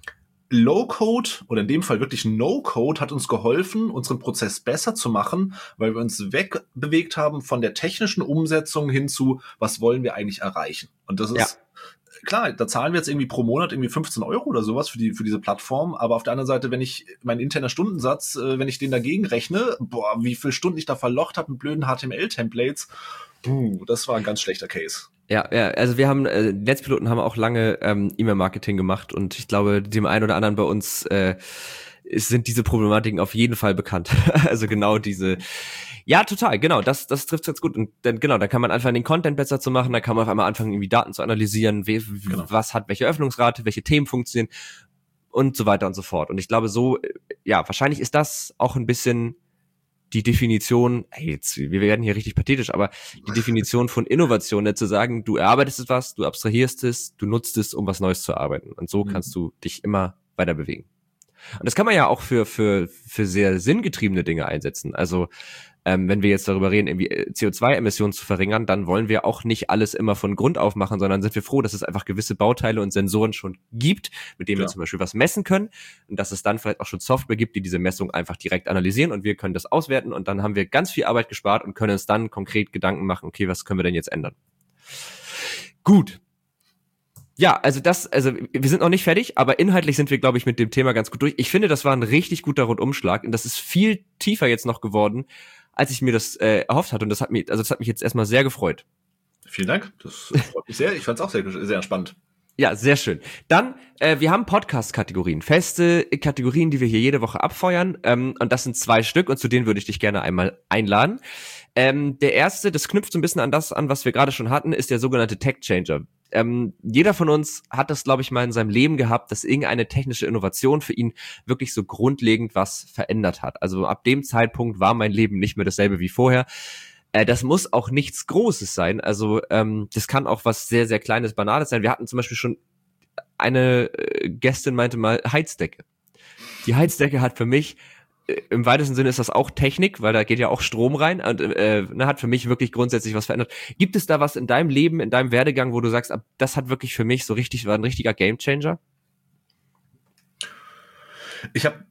Low-Code oder in dem Fall wirklich No-Code hat uns geholfen, unseren Prozess besser zu machen, weil wir uns wegbewegt haben von der technischen Umsetzung hin zu, was wollen wir eigentlich erreichen. Und das ist ja. klar, da zahlen wir jetzt irgendwie pro Monat irgendwie fünfzehn Euro oder sowas für die für diese Plattform, aber auf der anderen Seite, wenn ich mein interner Stundensatz, äh, wenn ich den dagegen rechne, boah, wie viele Stunden ich da verlocht habe mit blöden H T M L-Templates, uh, das war ein ganz schlechter Case. Ja, ja, also wir haben, äh, Netzpiloten haben auch lange ähm, E-Mail-Marketing gemacht und ich glaube, dem einen oder anderen bei uns äh, es sind diese Problematiken auf jeden Fall bekannt. Also genau diese, ja, total, genau, das, das trifft ganz gut. Und dann, genau, da kann man anfangen, den Content besser zu machen, da kann man auf einmal anfangen, irgendwie Daten zu analysieren, wie, genau. was hat welche Öffnungsrate, welche Themen funktionieren und so weiter und so fort. Und ich glaube so, ja, wahrscheinlich ist das auch ein bisschen die Definition, hey, jetzt, wir werden hier richtig pathetisch, aber die Definition von Innovation, ne, zu sagen, du erarbeitest etwas, du abstrahierst es, du nutzt es, um was Neues zu arbeiten. Und so mhm. kannst du dich immer weiter bewegen. Und das kann man ja auch für für für sehr sinngetriebene Dinge einsetzen. Also ähm, wenn wir jetzt darüber reden, irgendwie C O zwei Emissionen zu verringern, dann wollen wir auch nicht alles immer von Grund auf machen, sondern sind wir froh, dass es einfach gewisse Bauteile und Sensoren schon gibt, mit denen ja. wir zum Beispiel was messen können und dass es dann vielleicht auch schon Software gibt, die diese Messung einfach direkt analysieren und wir können das auswerten und dann haben wir ganz viel Arbeit gespart und können uns dann konkret Gedanken machen, okay, was können wir denn jetzt ändern? Gut. Ja, also das, also wir sind noch nicht fertig, aber inhaltlich sind wir, glaube ich, mit dem Thema ganz gut durch. Ich finde, das war ein richtig guter Rundumschlag und das ist viel tiefer jetzt noch geworden, als ich mir das äh, erhofft hatte. Und das hat mich, also das hat mich jetzt erstmal sehr gefreut. Vielen Dank, das freut mich sehr. Ich fand es auch sehr, sehr spannend. Ja, sehr schön. Dann, äh, wir haben Podcast-Kategorien, feste Kategorien, die wir hier jede Woche abfeuern. Ähm, und das sind zwei Stück und zu denen würde ich dich gerne einmal einladen. Ähm, der erste, das knüpft so ein bisschen an das an, was wir gerade schon hatten, ist der sogenannte Tech-Changer. Ähm, jeder von uns hat das, glaube ich, mal in seinem Leben gehabt, dass irgendeine technische Innovation für ihn wirklich so grundlegend was verändert hat. Also ab dem Zeitpunkt war mein Leben nicht mehr dasselbe wie vorher. Äh, das muss auch nichts Großes sein. Also ähm, das kann auch was sehr, sehr Kleines, Banales sein. Wir hatten zum Beispiel schon eine äh, Gästin meinte mal Heizdecke. Die Heizdecke hat für mich im weitesten Sinne ist das auch Technik, weil da geht ja auch Strom rein und äh, ne, hat für mich wirklich grundsätzlich was verändert. Gibt es da was in deinem Leben, in deinem Werdegang, wo du sagst, das hat wirklich für mich so richtig, war ein richtiger Gamechanger? Ich habe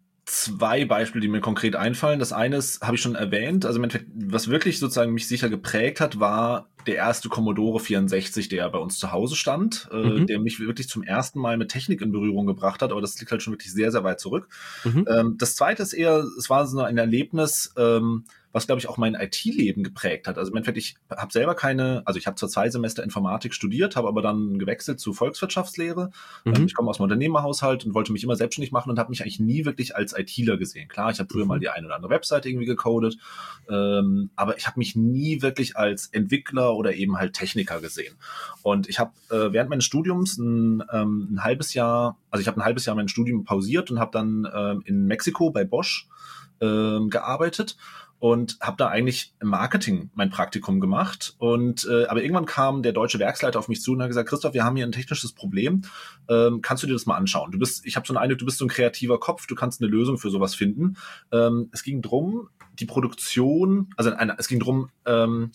zwei Beispiele, die mir konkret einfallen. Das eine ist, habe ich schon erwähnt, also im Endeffekt, was wirklich sozusagen mich sicher geprägt hat, war der erste Commodore vierundsechzig, der bei uns zu Hause stand, mhm. äh, der mich wirklich zum ersten Mal mit Technik in Berührung gebracht hat, aber das liegt halt schon wirklich sehr, sehr weit zurück. Mhm. Ähm, das zweite ist eher, es war so ein Erlebnis, ähm, was, glaube ich, auch mein I T-Leben geprägt hat. Also im Endeffekt, ich habe selber keine, also ich habe zwar zwei Semester Informatik studiert, habe aber dann gewechselt zu Volkswirtschaftslehre. Mhm. Ähm, ich komme aus einem Unternehmerhaushalt und wollte mich immer selbstständig machen und habe mich eigentlich nie wirklich als ITler gesehen. Klar, ich habe früher mhm. mal die eine oder andere Webseite irgendwie gecodet, ähm, aber ich habe mich nie wirklich als Entwickler oder eben halt Techniker gesehen. Und ich habe äh, während meines Studiums ein, ähm, ein halbes Jahr, also ich habe ein halbes Jahr mein Studium pausiert und habe dann ähm, in Mexiko bei Bosch ähm, gearbeitet. Und habe da eigentlich im Marketing mein Praktikum gemacht. Und äh, aber irgendwann kam der deutsche Werksleiter auf mich zu und hat gesagt, Christoph, wir haben hier ein technisches Problem. Ähm, kannst du dir das mal anschauen? Du bist, ich habe so einen Eindruck, du bist so ein kreativer Kopf, du kannst eine Lösung für sowas finden. Ähm, es ging drum, die Produktion, also eine, es ging drum, ähm,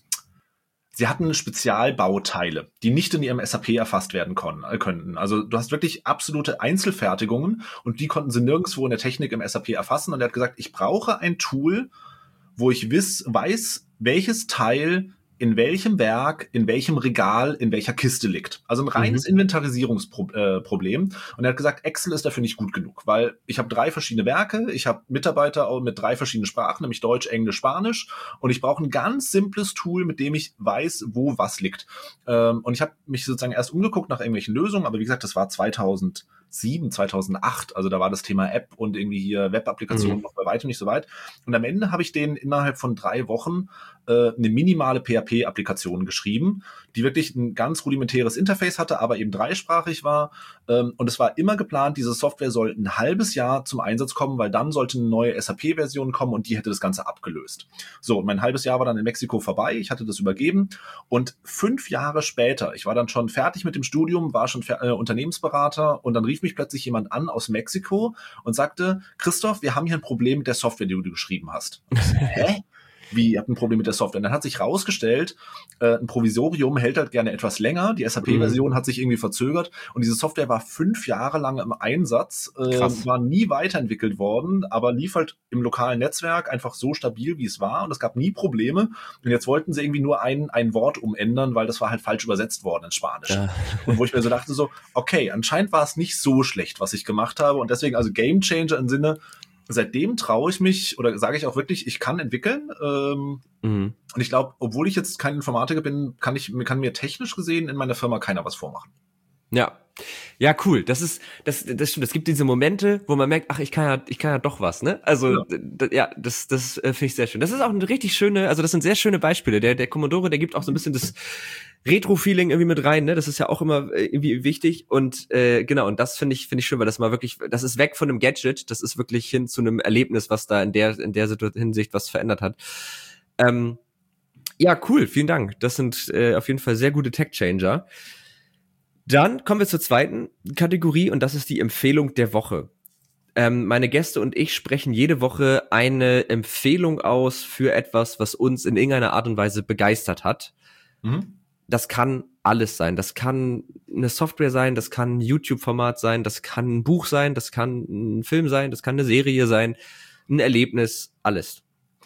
sie hatten Spezialbauteile, die nicht in ihrem S A P erfasst werden können, äh, könnten. Also du hast wirklich absolute Einzelfertigungen und die konnten sie nirgendwo in der Technik im S A P erfassen. Und er hat gesagt, ich brauche ein Tool, wo ich wiss, weiß, welches Teil in welchem Werk, in welchem Regal, in welcher Kiste liegt. Also ein reines mhm. Inventarisierungsproblem. Und er hat gesagt, Excel ist dafür nicht gut genug, weil ich habe drei verschiedene Werke, ich habe Mitarbeiter mit drei verschiedenen Sprachen, nämlich Deutsch, Englisch, Spanisch. Und ich brauche ein ganz simples Tool, mit dem ich weiß, wo was liegt. Und ich habe mich sozusagen erst umgeguckt nach irgendwelchen Lösungen, aber wie gesagt, das war zweitausendsieben, zweitausendacht. Also da war das Thema App und irgendwie hier Web-Applikationen mhm. noch bei weitem nicht so weit. Und am Ende habe ich denen innerhalb von drei Wochen äh, eine minimale P H P-Applikation geschrieben, die wirklich ein ganz rudimentäres Interface hatte, aber eben dreisprachig war. Ähm, und es war immer geplant, diese Software soll ein halbes Jahr zum Einsatz kommen, weil dann sollte eine neue S A P-Version kommen und die hätte das Ganze abgelöst. So, und mein halbes Jahr war dann in Mexiko vorbei, ich hatte das übergeben und fünf Jahre später, ich war dann schon fertig mit dem Studium, war schon fer- äh, Unternehmensberater und dann rief mich plötzlich jemand an aus Mexiko und sagte, Christoph, wir haben hier ein Problem mit der Software, die du geschrieben hast. Und ich so, hä? Wie, ihr habt ein Problem mit der Software. Und dann hat sich rausgestellt, äh, ein Provisorium hält halt gerne etwas länger. Die S A P-Version mhm. hat sich irgendwie verzögert. Und diese Software war fünf Jahre lang im Einsatz, äh, war nie weiterentwickelt worden, aber lief halt im lokalen Netzwerk einfach so stabil, wie es war. Und es gab nie Probleme. Und jetzt wollten sie irgendwie nur ein, ein Wort umändern, weil das war halt falsch übersetzt worden ins Spanisch. Ja. Und wo ich mir so dachte so, okay, anscheinend war es nicht so schlecht, was ich gemacht habe. Und deswegen also Game Changer im Sinne, seitdem traue ich mich oder sage ich auch wirklich, ich kann entwickeln. Ähm, mhm. Und ich glaube, obwohl ich jetzt kein Informatiker bin, kann ich kann mir technisch gesehen in meiner Firma keiner was vormachen. Ja. Ja, cool. Das ist, das, das stimmt. Es gibt diese Momente, wo man merkt, ach, ich kann ja, ich kann ja doch was, ne? Also, ja, d- ja das, das äh, finde ich sehr schön. Das ist auch eine richtig schöne, also das sind sehr schöne Beispiele. Der, der Commodore, der gibt auch so ein bisschen das Retro-Feeling irgendwie mit rein, ne? Das ist ja auch immer äh, irgendwie wichtig. Und äh, genau, und das finde ich, finde ich schön, weil das mal wirklich, das ist weg von einem Gadget, das ist wirklich hin zu einem Erlebnis, was da in der, in der Situ- Hinsicht was verändert hat. Ähm, ja, cool, vielen Dank. Das sind äh, auf jeden Fall sehr gute Tech-Changer. Dann kommen wir zur zweiten Kategorie und das ist die Empfehlung der Woche. Ähm, meine Gäste und ich sprechen jede Woche eine Empfehlung aus für etwas, was uns in irgendeiner Art und Weise begeistert hat. Mhm. Das kann alles sein. Das kann eine Software sein, das kann ein YouTube-Format sein, das kann ein Buch sein, das kann ein Film sein, das kann eine Serie sein, ein Erlebnis, alles.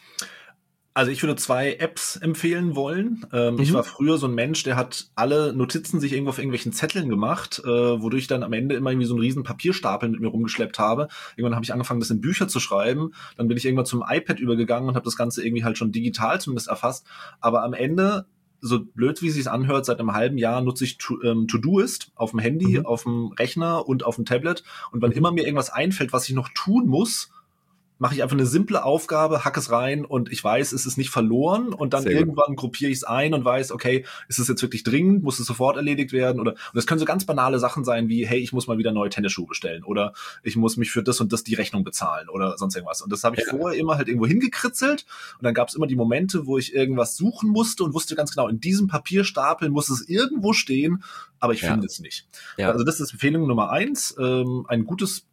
Also ich würde zwei Apps empfehlen wollen. Ähm, mhm. Ich war früher so ein Mensch, der hat alle Notizen sich irgendwo auf irgendwelchen Zetteln gemacht, äh, wodurch ich dann am Ende immer irgendwie so einen riesen Papierstapel mit mir rumgeschleppt habe. Irgendwann habe ich angefangen, das in Bücher zu schreiben. Dann bin ich irgendwann zum iPad übergegangen und habe das Ganze irgendwie halt schon digital zumindest erfasst. Aber am Ende, so blöd wie es sich anhört, seit einem halben Jahr nutze ich To- ähm, To-Doist auf dem Handy, mhm. auf dem Rechner und auf dem Tablet. Und wann mhm. immer mir irgendwas einfällt, was ich noch tun muss, mache ich einfach eine simple Aufgabe, hack es rein und ich weiß, es ist nicht verloren und dann Sehr irgendwann gut. gruppiere ich es ein und weiß, okay, ist es jetzt wirklich dringend, muss es sofort erledigt werden oder, und das können so ganz banale Sachen sein wie, hey, ich muss mal wieder neue Tennisschuhe bestellen oder ich muss mich für das und das die Rechnung bezahlen oder sonst irgendwas. Und das habe ich ja. vorher immer halt irgendwo hingekritzelt und dann gab es immer die Momente, wo ich irgendwas suchen musste und wusste ganz genau, in diesem Papierstapel muss es irgendwo stehen, aber ich ja. finde es nicht. Ja. Also das ist Empfehlung Nummer eins, ähm, ein gutes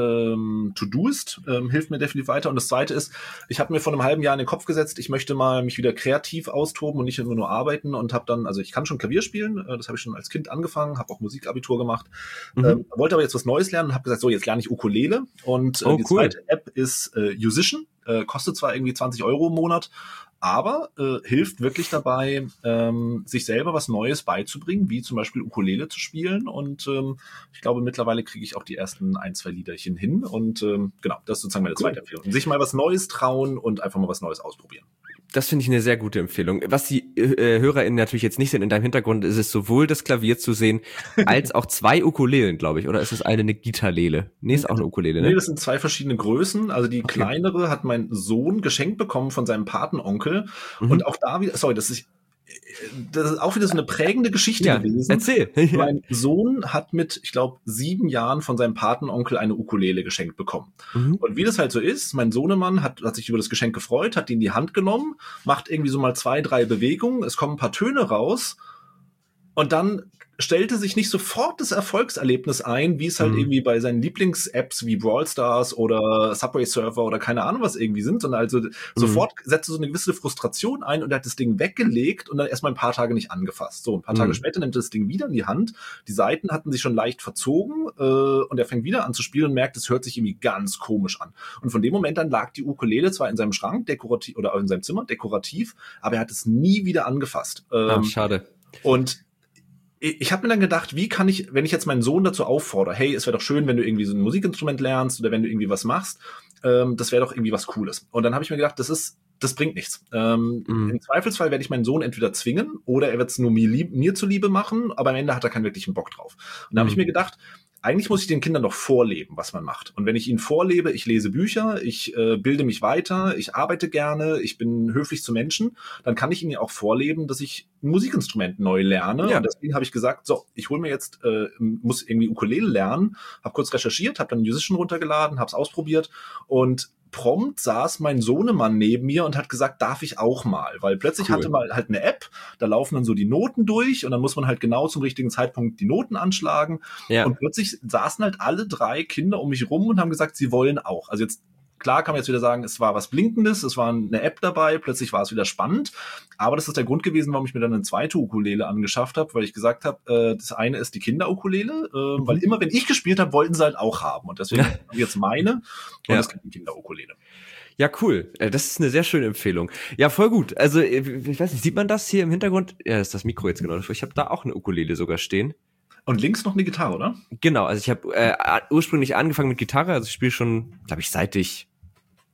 Ähm, To-Doist ähm, hilft mir definitiv weiter. Und das Zweite ist, ich habe mir vor einem halben Jahr in den Kopf gesetzt, ich möchte mal mich wieder kreativ austoben und nicht immer nur arbeiten und habe dann, also ich kann schon Klavier spielen, äh, das habe ich schon als Kind angefangen, habe auch Musikabitur gemacht, mhm. ähm, wollte aber jetzt was Neues lernen und habe gesagt, so jetzt lerne ich Ukulele und äh, oh, die cool. zweite App ist äh, Musician, äh, kostet zwar irgendwie zwanzig Euro im Monat, aber äh, hilft wirklich dabei, ähm, sich selber was Neues beizubringen, wie zum Beispiel Ukulele zu spielen. Und ähm, ich glaube, mittlerweile kriege ich auch die ersten ein, zwei Liederchen hin. Und ähm, genau, das ist sozusagen meine zweite Empfehlung. Sich mal was Neues trauen und einfach mal was Neues ausprobieren. Das finde ich eine sehr gute Empfehlung. Was die äh, HörerInnen natürlich jetzt nicht sehen, in deinem Hintergrund ist es sowohl das Klavier zu sehen, als auch zwei Ukulelen, glaube ich. Oder ist es eine eine Gitarlele? Nee, ist auch eine Ukulele, ne? Nee, das sind zwei verschiedene Größen. Also die okay. kleinere hat mein Sohn geschenkt bekommen von seinem Patenonkel. Mhm. Und auch da wieder, sorry, das ist das ist auch wieder so eine prägende Geschichte ja, gewesen. Erzähl. Mein Sohn hat mit, ich glaube, sieben Jahren von seinem Patenonkel eine Ukulele geschenkt bekommen. Mhm. Und wie das halt so ist, mein Sohnemann hat, hat sich über das Geschenk gefreut, hat die in die Hand genommen, macht irgendwie so mal zwei, drei Bewegungen, es kommen ein paar Töne raus und dann stellte sich nicht sofort das Erfolgserlebnis ein, wie es halt mhm. irgendwie bei seinen Lieblings-Apps wie Brawl Stars oder Subway Surfer oder keine Ahnung was irgendwie sind, sondern also mhm. sofort setzte so eine gewisse Frustration ein und er hat das Ding weggelegt und dann erstmal ein paar Tage nicht angefasst. So, ein paar mhm. Tage später nimmt er das Ding wieder in die Hand, die Seiten hatten sich schon leicht verzogen äh, und er fängt wieder an zu spielen und merkt, es hört sich irgendwie ganz komisch an. Und von dem Moment an lag die Ukulele zwar in seinem Schrank dekorativ oder in seinem Zimmer dekorativ, aber er hat es nie wieder angefasst. Ähm, Ach, schade. Und ich habe mir dann gedacht, wie kann ich, wenn ich jetzt meinen Sohn dazu auffordere, hey, es wäre doch schön, wenn du irgendwie so ein Musikinstrument lernst oder wenn du irgendwie was machst, ähm, das wäre doch irgendwie was Cooles. Und dann habe ich mir gedacht, das ist, das bringt nichts. Ähm, mhm. Im Zweifelsfall werde ich meinen Sohn entweder zwingen oder er wird es nur mir, lieb, mir zuliebe machen, aber am Ende hat er keinen wirklichen Bock drauf. Und da habe mhm. ich mir gedacht, eigentlich muss ich den Kindern doch vorleben, was man macht. Und wenn ich ihnen vorlebe, ich lese Bücher, ich äh, bilde mich weiter, ich arbeite gerne, ich bin höflich zu Menschen, dann kann ich ihnen ja auch vorleben, dass ich ein Musikinstrument neu lerne. Ja. Und deswegen habe ich gesagt, so, ich hole mir jetzt, äh, muss irgendwie Ukulele lernen, habe kurz recherchiert, habe dann Musician runtergeladen, habe es ausprobiert und prompt saß mein Sohnemann neben mir und hat gesagt, darf ich auch mal? Weil plötzlich cool. hatte man halt eine App, da laufen dann so die Noten durch und dann muss man halt genau zum richtigen Zeitpunkt die Noten anschlagen. Ja. Und plötzlich saßen halt alle drei Kinder um mich rum und haben gesagt, sie wollen auch. Also jetzt, klar kann man jetzt wieder sagen, es war was Blinkendes, es war eine App dabei, plötzlich war es wieder spannend. Aber das ist der Grund gewesen, warum ich mir dann eine zweite Ukulele angeschafft habe, weil ich gesagt habe, äh, das eine ist die Kinder-Ukulele, äh, mhm. weil immer, wenn ich gespielt habe, wollten sie halt auch haben. Und deswegen habe ich jetzt meine und ja. das ist die Kinder-Ukulele. Ja, cool. Das ist eine sehr schöne Empfehlung. Ja, voll gut. Also, ich weiß nicht, sieht man das hier im Hintergrund? Ja, das ist das Mikro jetzt genau. Ich habe da auch eine Ukulele sogar stehen. Und links noch eine Gitarre, oder? Genau, also ich habe äh, ursprünglich angefangen mit Gitarre, also ich spiele schon, glaube ich, seit ich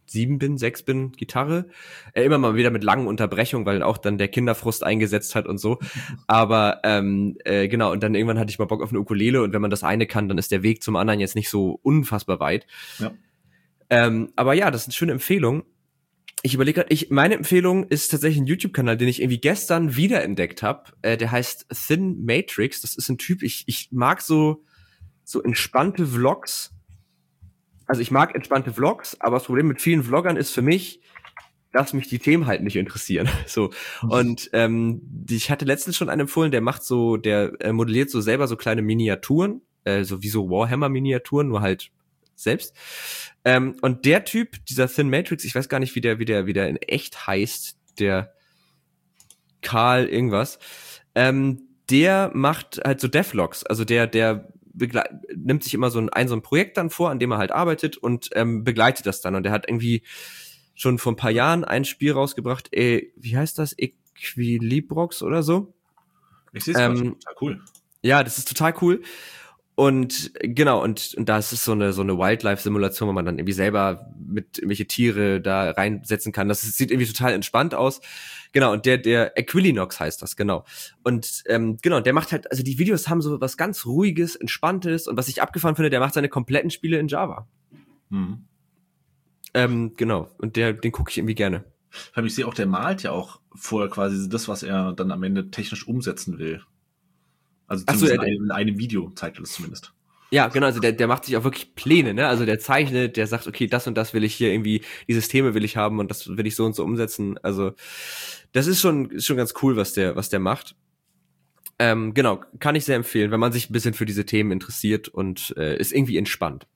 sieben bin, sechs bin, Gitarre. Äh, immer mal wieder mit langen Unterbrechungen, weil auch dann der Kinderfrust eingesetzt hat und so. Aber ähm, äh, genau, und dann irgendwann hatte ich mal Bock auf eine Ukulele und wenn man das eine kann, dann ist der Weg zum anderen jetzt nicht so unfassbar weit. Ja. Ähm, aber ja, das ist eine schöne Empfehlung. Ich überlege gerade, ich, meine Empfehlung ist tatsächlich ein YouTube-Kanal, den ich irgendwie gestern wiederentdeckt habe. Äh, der heißt Thin Matrix. Das ist ein Typ, ich, ich mag so, so entspannte Vlogs. Also ich mag entspannte Vlogs, aber das Problem mit vielen Vloggern ist für mich, dass mich die Themen halt nicht interessieren. So. Und ähm, die, ich hatte letztens schon einen empfohlen, der macht so, der äh, modelliert so selber so kleine Miniaturen, äh, so wie so Warhammer-Miniaturen, nur halt selbst. Ähm, und der Typ, dieser Thin Matrix, ich weiß gar nicht, wie der, wie der, wie der in echt heißt, der Karl irgendwas, ähm, der macht halt so Devlogs, also der, der begle- nimmt sich immer so ein, ein, so ein Projekt dann vor, an dem er halt arbeitet und ähm, begleitet das dann. Und der hat irgendwie schon vor ein paar Jahren ein Spiel rausgebracht, äh, wie heißt das? Equilibrox oder so? Ich sehe es ähm, total cool. Ja, das ist total cool. Und genau, und, und da ist es so eine so eine Wildlife-Simulation, wo man dann irgendwie selber mit irgendwelche Tiere da reinsetzen kann. Das ist, sieht irgendwie total entspannt aus. Genau, und der der Equilinox heißt das, genau. Und ähm, genau, der macht halt, also die Videos haben so was ganz Ruhiges, Entspanntes und was ich abgefahren finde, der macht seine kompletten Spiele in Java. Mhm. Ähm, genau, und der den gucke ich irgendwie gerne. Ich sehe auch, der malt ja auch vorher quasi das, was er dann am Ende technisch umsetzen will. Also zumindest so, in, einem, in einem Video zeigt er das zumindest. Ja, genau, also der, der macht sich auch wirklich Pläne, ne? Also der zeichnet, der sagt, okay, das und das will ich hier irgendwie, die Systeme will ich haben und das will ich so und so umsetzen. Also das ist schon, ist schon ganz cool, was der, was der macht. Ähm, genau, kann ich sehr empfehlen, wenn man sich ein bisschen für diese Themen interessiert und äh, ist irgendwie entspannt.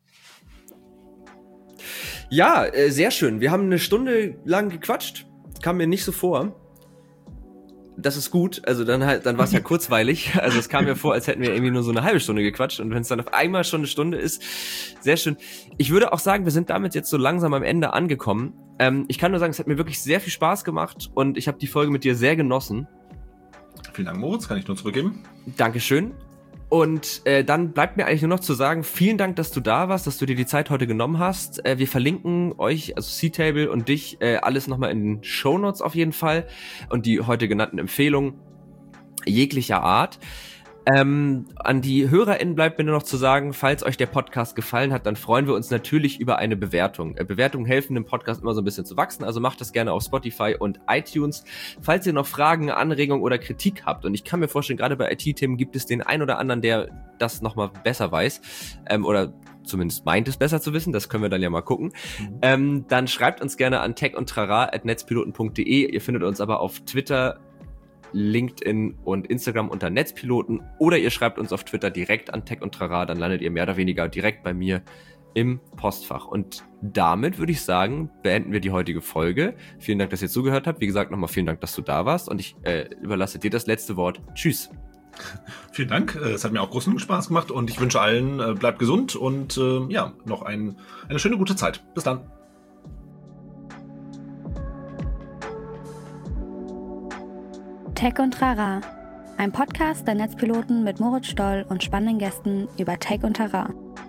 Ja, äh, sehr schön. Wir haben eine Stunde lang gequatscht. Kam mir nicht so vor. Das ist gut, also dann halt, dann war es ja kurzweilig, also es kam mir vor, als hätten wir irgendwie nur so eine halbe Stunde gequatscht und wenn es dann auf einmal schon eine Stunde ist, sehr schön. Ich würde auch sagen, wir sind damit jetzt so langsam am Ende angekommen. Ähm, ich kann nur sagen, es hat mir wirklich sehr viel Spaß gemacht und ich habe die Folge mit dir sehr genossen. Vielen Dank, Moritz, kann ich nur zurückgeben. Dankeschön. Und äh, dann bleibt mir eigentlich nur noch zu sagen, vielen Dank, dass du da warst, dass du dir die Zeit heute genommen hast. Äh, wir verlinken euch, also C-Table und dich, äh, alles nochmal in den Shownotes auf jeden Fall und die heute genannten Empfehlungen jeglicher Art. Ähm, an die HörerInnen bleibt mir nur noch zu sagen, falls euch der Podcast gefallen hat, dann freuen wir uns natürlich über eine Bewertung. Äh, Bewertungen helfen dem Podcast immer so ein bisschen zu wachsen, also macht das gerne auf Spotify und iTunes. Falls ihr noch Fragen, Anregungen oder Kritik habt, und ich kann mir vorstellen, gerade bei I T-Themen gibt es den einen oder anderen, der das nochmal besser weiß, ähm, oder zumindest meint es besser zu wissen, das können wir dann ja mal gucken, mhm. ähm, dann schreibt uns gerne an tech und trara at netzpiloten punkt de. Ihr findet uns aber auf Twitter, LinkedIn und Instagram unter Netzpiloten oder ihr schreibt uns auf Twitter direkt an Tech und Trara, dann landet ihr mehr oder weniger direkt bei mir im Postfach. Und damit würde ich sagen, beenden wir die heutige Folge. Vielen Dank, dass ihr zugehört habt. Wie gesagt, nochmal vielen Dank, dass du da warst und ich äh, überlasse dir das letzte Wort. Tschüss. Vielen Dank, es hat mir auch großen Spaß gemacht und ich wünsche allen, äh, bleibt gesund und äh, ja, noch ein, eine schöne, gute Zeit. Bis dann. Tech und Trara, ein Podcast der Netzpiloten mit Moritz Stoll und spannenden Gästen über Tech und Trara.